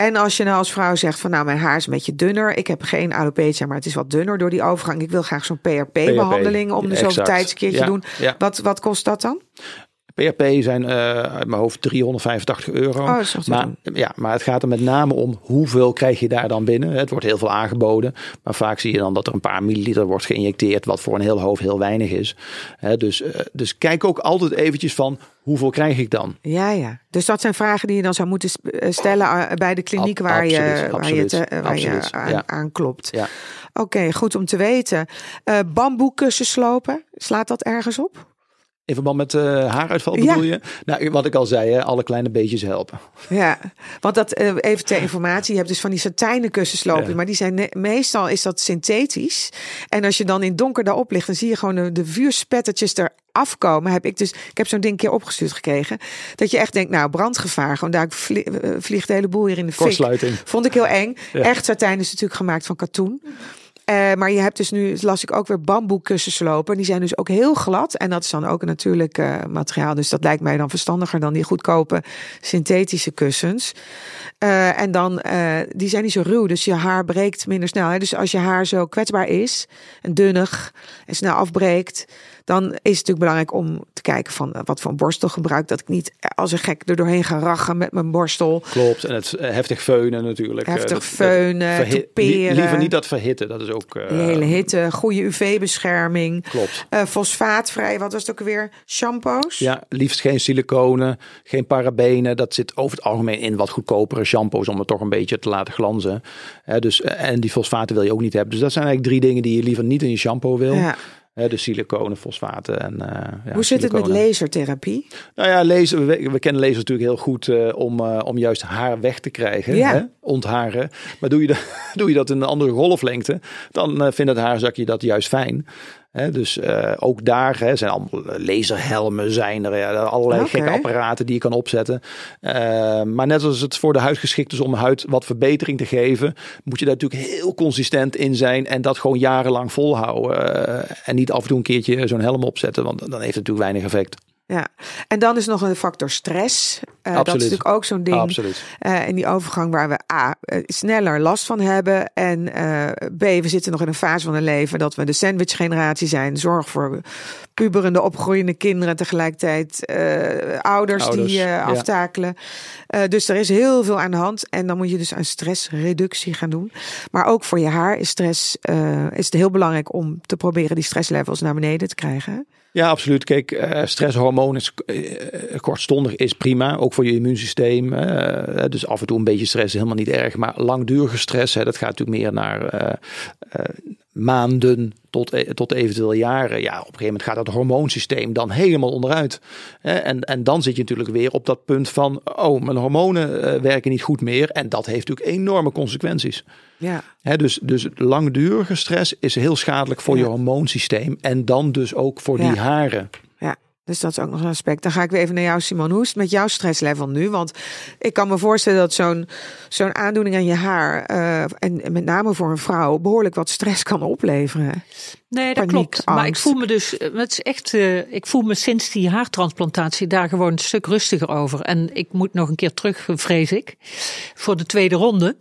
En als je nou als vrouw zegt van nou, mijn haar is een beetje dunner. Ik heb geen alopecia, maar het is wat dunner door die overgang. Ik wil graag zo'n P R P-behandeling om de zoveel tijd een keertje ja, doen. Ja. Wat, wat kost dat dan? P R P zijn uh, uit mijn hoofd driehonderdvijfentachtig euro. Oh, dat maar, ja, maar het gaat er met name om hoeveel krijg je daar dan binnen. Het wordt heel veel aangeboden. Maar vaak zie je dan dat er een paar milliliter wordt geïnjecteerd. Wat voor een heel hoofd heel weinig is. He, dus, uh, dus kijk ook altijd eventjes van hoeveel krijg ik dan? Ja, ja. Dus dat zijn vragen die je dan zou moeten stellen bij de kliniek Ab, waar, absoluut, je, waar je, te, waar je aan, ja. aan klopt. Ja. Oké, okay, goed om te weten. Uh, bamboekussen slopen, slaat dat ergens op? In verband met uh, haaruitval bedoel ja. je? Nou, wat ik al zei, hè, alle kleine beetjes helpen. Ja, want dat uh, even ter informatie. Je hebt dus van die satijnen kussenslopen, ja. maar die zijn ne- meestal is dat synthetisch. En als je dan in het donker daarop ligt, dan zie je gewoon de, de vuurspettertjes er afkomen. Heb ik dus, ik heb zo'n ding een keer opgestuurd gekregen. Dat je echt denkt, nou, brandgevaar. Gewoon daar vliegt de hele boel hier in de fik. Kortsluiting. Vond ik heel eng. Ja. Echt satijn is natuurlijk gemaakt van katoen. Uh, maar je hebt dus nu, las ik ook weer bamboekussens lopen. Die zijn dus ook heel glad. En dat is dan ook een natuurlijk uh, materiaal. Dus dat lijkt mij dan verstandiger dan die goedkope synthetische kussens. Uh, en dan, uh, die zijn niet zo ruw. Dus je haar breekt minder snel. Hè? Dus als je haar zo kwetsbaar is en dunnig en snel afbreekt, dan is het natuurlijk belangrijk om te kijken van uh, wat voor een borstel gebruik. Dat ik niet als een gek er doorheen ga rachen met mijn borstel. Klopt. En het uh, heftig veunen natuurlijk. Heftig uh, dat, veunen, dat verhit, toeperen. Liever niet dat verhitten. Dat is ook... Uh, de hele hitte, goede U V-bescherming. Klopt. Uh, fosfaatvrij, wat was het ook weer? Shampoos? Ja, liefst geen siliconen, geen parabenen. Dat zit over het algemeen in wat goedkopere shampoos om het toch een beetje te laten glanzen. Uh, dus, uh, en die fosfaten wil je ook niet hebben. Dus dat zijn eigenlijk drie dingen die je liever niet in je shampoo wil. Ja. Uh, de siliconen, fosfaten en uh, ja, hoe zit siliconen. het met lasertherapie? Nou ja, laser, we, we kennen lasers natuurlijk heel goed uh, om, uh, om juist haar weg te krijgen. Ja. Hè? Ontharen. Maar doe je, dat, doe je dat in een andere golflengte, dan uh, vindt het haarzakje dat juist fijn. He, dus uh, ook daar hè, zijn allemaal laserhelmen, zijn er ja, allerlei okay. gekke apparaten die je kan opzetten. Uh, maar net als het voor de huid geschikt is om huid wat verbetering te geven, moet je daar natuurlijk heel consistent in zijn en dat gewoon jarenlang volhouden. Uh, en niet af en toe een keertje zo'n helm opzetten, want dan heeft het natuurlijk weinig effect. Ja, en dan is nog een factor stress. Uh, dat is natuurlijk ook zo'n ding. Absoluut. Uh, in die overgang waar we A, uh, sneller last van hebben. En uh, B, we zitten nog in een fase van een leven dat we de sandwich-generatie zijn. Zorg voor puberende, opgroeiende kinderen. Tegelijkertijd uh, ouders, ouders die uh, aftakelen. Ja. Uh, dus er is heel veel aan de hand. En dan moet je dus aan stressreductie gaan doen. Maar ook voor je haar is stress uh, is het heel belangrijk om te proberen die stresslevels naar beneden te krijgen. Ja, absoluut. Kijk, uh, stresshormoon is uh, kortstondig is prima, ook voor je immuunsysteem. Uh, dus af en toe een beetje stress is helemaal niet erg. Maar langdurige stress, hè, dat gaat natuurlijk meer naar uh, uh, maanden tot, tot eventueel jaren. Ja, op een gegeven moment gaat dat hormoonsysteem dan helemaal onderuit. Hè, en, en dan zit je natuurlijk weer op dat punt van, oh, mijn hormonen uh, werken niet goed meer. En dat heeft natuurlijk enorme consequenties. Ja. He, dus, dus langdurige stress is heel schadelijk voor ja. je hormoonsysteem. En dan dus ook voor ja. die haren. Ja, dus dat is ook nog een aspect. Dan ga ik weer even naar jou, Simone. Hoe is het met jouw stresslevel nu? Want ik kan me voorstellen dat zo'n, zo'n aandoening aan je haar, uh, en met name voor een vrouw, behoorlijk wat stress kan opleveren. Nee, dat Paniek, klopt. Angst. Maar ik voel me dus, het is echt, uh, ik voel me sinds die haartransplantatie daar gewoon een stuk rustiger over. En ik moet nog een keer terug, vrees ik, voor de tweede ronde.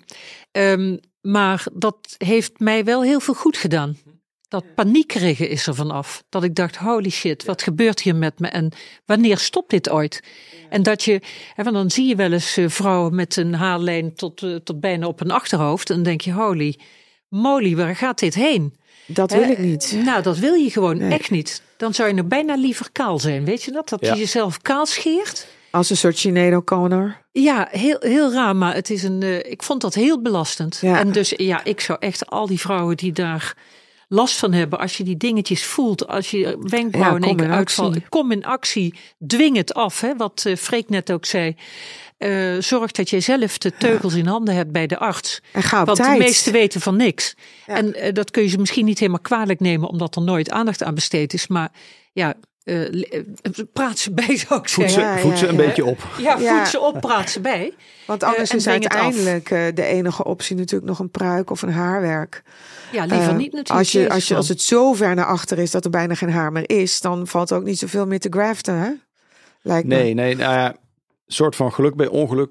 Um, Maar dat heeft mij wel heel veel goed gedaan. Dat paniekerige is er vanaf. Dat ik dacht, holy shit, wat gebeurt hier met me? En wanneer stopt dit ooit? En dat je, want dan zie je wel eens vrouwen met een haarlijn tot, tot bijna op hun achterhoofd. En dan denk je, holy moly, waar gaat dit heen? Dat wil ik niet. Uh, nou, dat wil je gewoon nee. echt niet. Dan zou je nog bijna liever kaal zijn, weet je dat? Dat ja. je jezelf kaal scheert. Als een soort Sinead O'Connor. Ja, heel, heel raar, maar het is een, uh, ik vond dat heel belastend. Ja. En dus ja, ik zou echt al die vrouwen die daar last van hebben, als je die dingetjes voelt, als je wenkbrauwen ja, in één keer uitvallen, kom in actie, dwing het af. Hè, wat uh, Freek net ook zei. Uh, zorg dat jij zelf de teugels ja. in handen hebt bij de arts. En ga op Want tijd. de meesten weten van niks. Ja. En uh, dat kun je ze misschien niet helemaal kwalijk nemen, omdat er nooit aandacht aan besteed is. Maar ja, Uh, praat ze bij, zou ik voed zeggen. Ze, voed ze een ja, beetje op. Ja, voed ja. ze op, praat ze bij. Want anders uh, is uiteindelijk uh, de enige optie natuurlijk nog een pruik of een haarwerk. Ja, liever uh, niet natuurlijk. Als, je, als, je, als het zo ver naar achter is dat er bijna geen haar meer is, dan valt er ook niet zoveel meer te graften, hè? Lijkt nee, me. nee, nou ja, soort van geluk bij ongeluk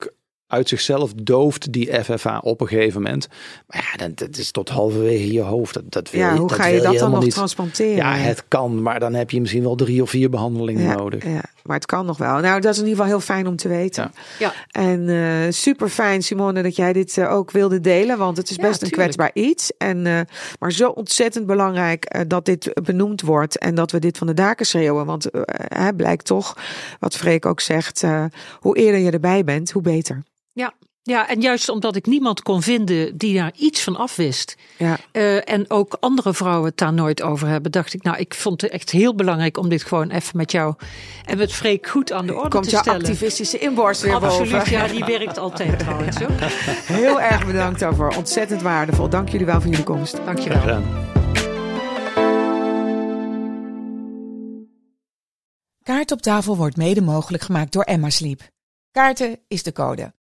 uit zichzelf dooft die F F A op een gegeven moment. Maar ja, dat, dat is tot halverwege je hoofd. Dat, dat wil ja, je, hoe dat ga je dat dan nog niet transplanteren? Ja, het kan, maar dan heb je misschien wel drie of vier behandelingen ja, nodig. Ja, maar het kan nog wel. Nou, dat is in ieder geval heel fijn om te weten. Ja. Ja. En uh, super fijn, Simone, dat jij dit uh, ook wilde delen. Want het is best ja, een kwetsbaar iets. En, uh, maar zo ontzettend belangrijk uh, dat dit benoemd wordt. En dat we dit van de daken schreeuwen. Want uh, het blijkt toch, wat Freek ook zegt, uh, hoe eerder je erbij bent, hoe beter. Ja. Ja, en juist omdat ik niemand kon vinden die daar iets van afwist. Ja. Uh, en ook andere vrouwen het daar nooit over hebben. Dacht ik, nou, ik vond het echt heel belangrijk om dit gewoon even met jou en met Freek goed aan de orde Komt te jouw stellen. Activistische inborst weer Absoluut, boven. ja, die werkt altijd trouwens ook. Heel erg bedankt daarvoor. Ontzettend waardevol. Dank jullie wel voor jullie komst. Dank je wel. Kaart op tafel wordt mede mogelijk gemaakt door Emma Sleep. Kaarten is de code.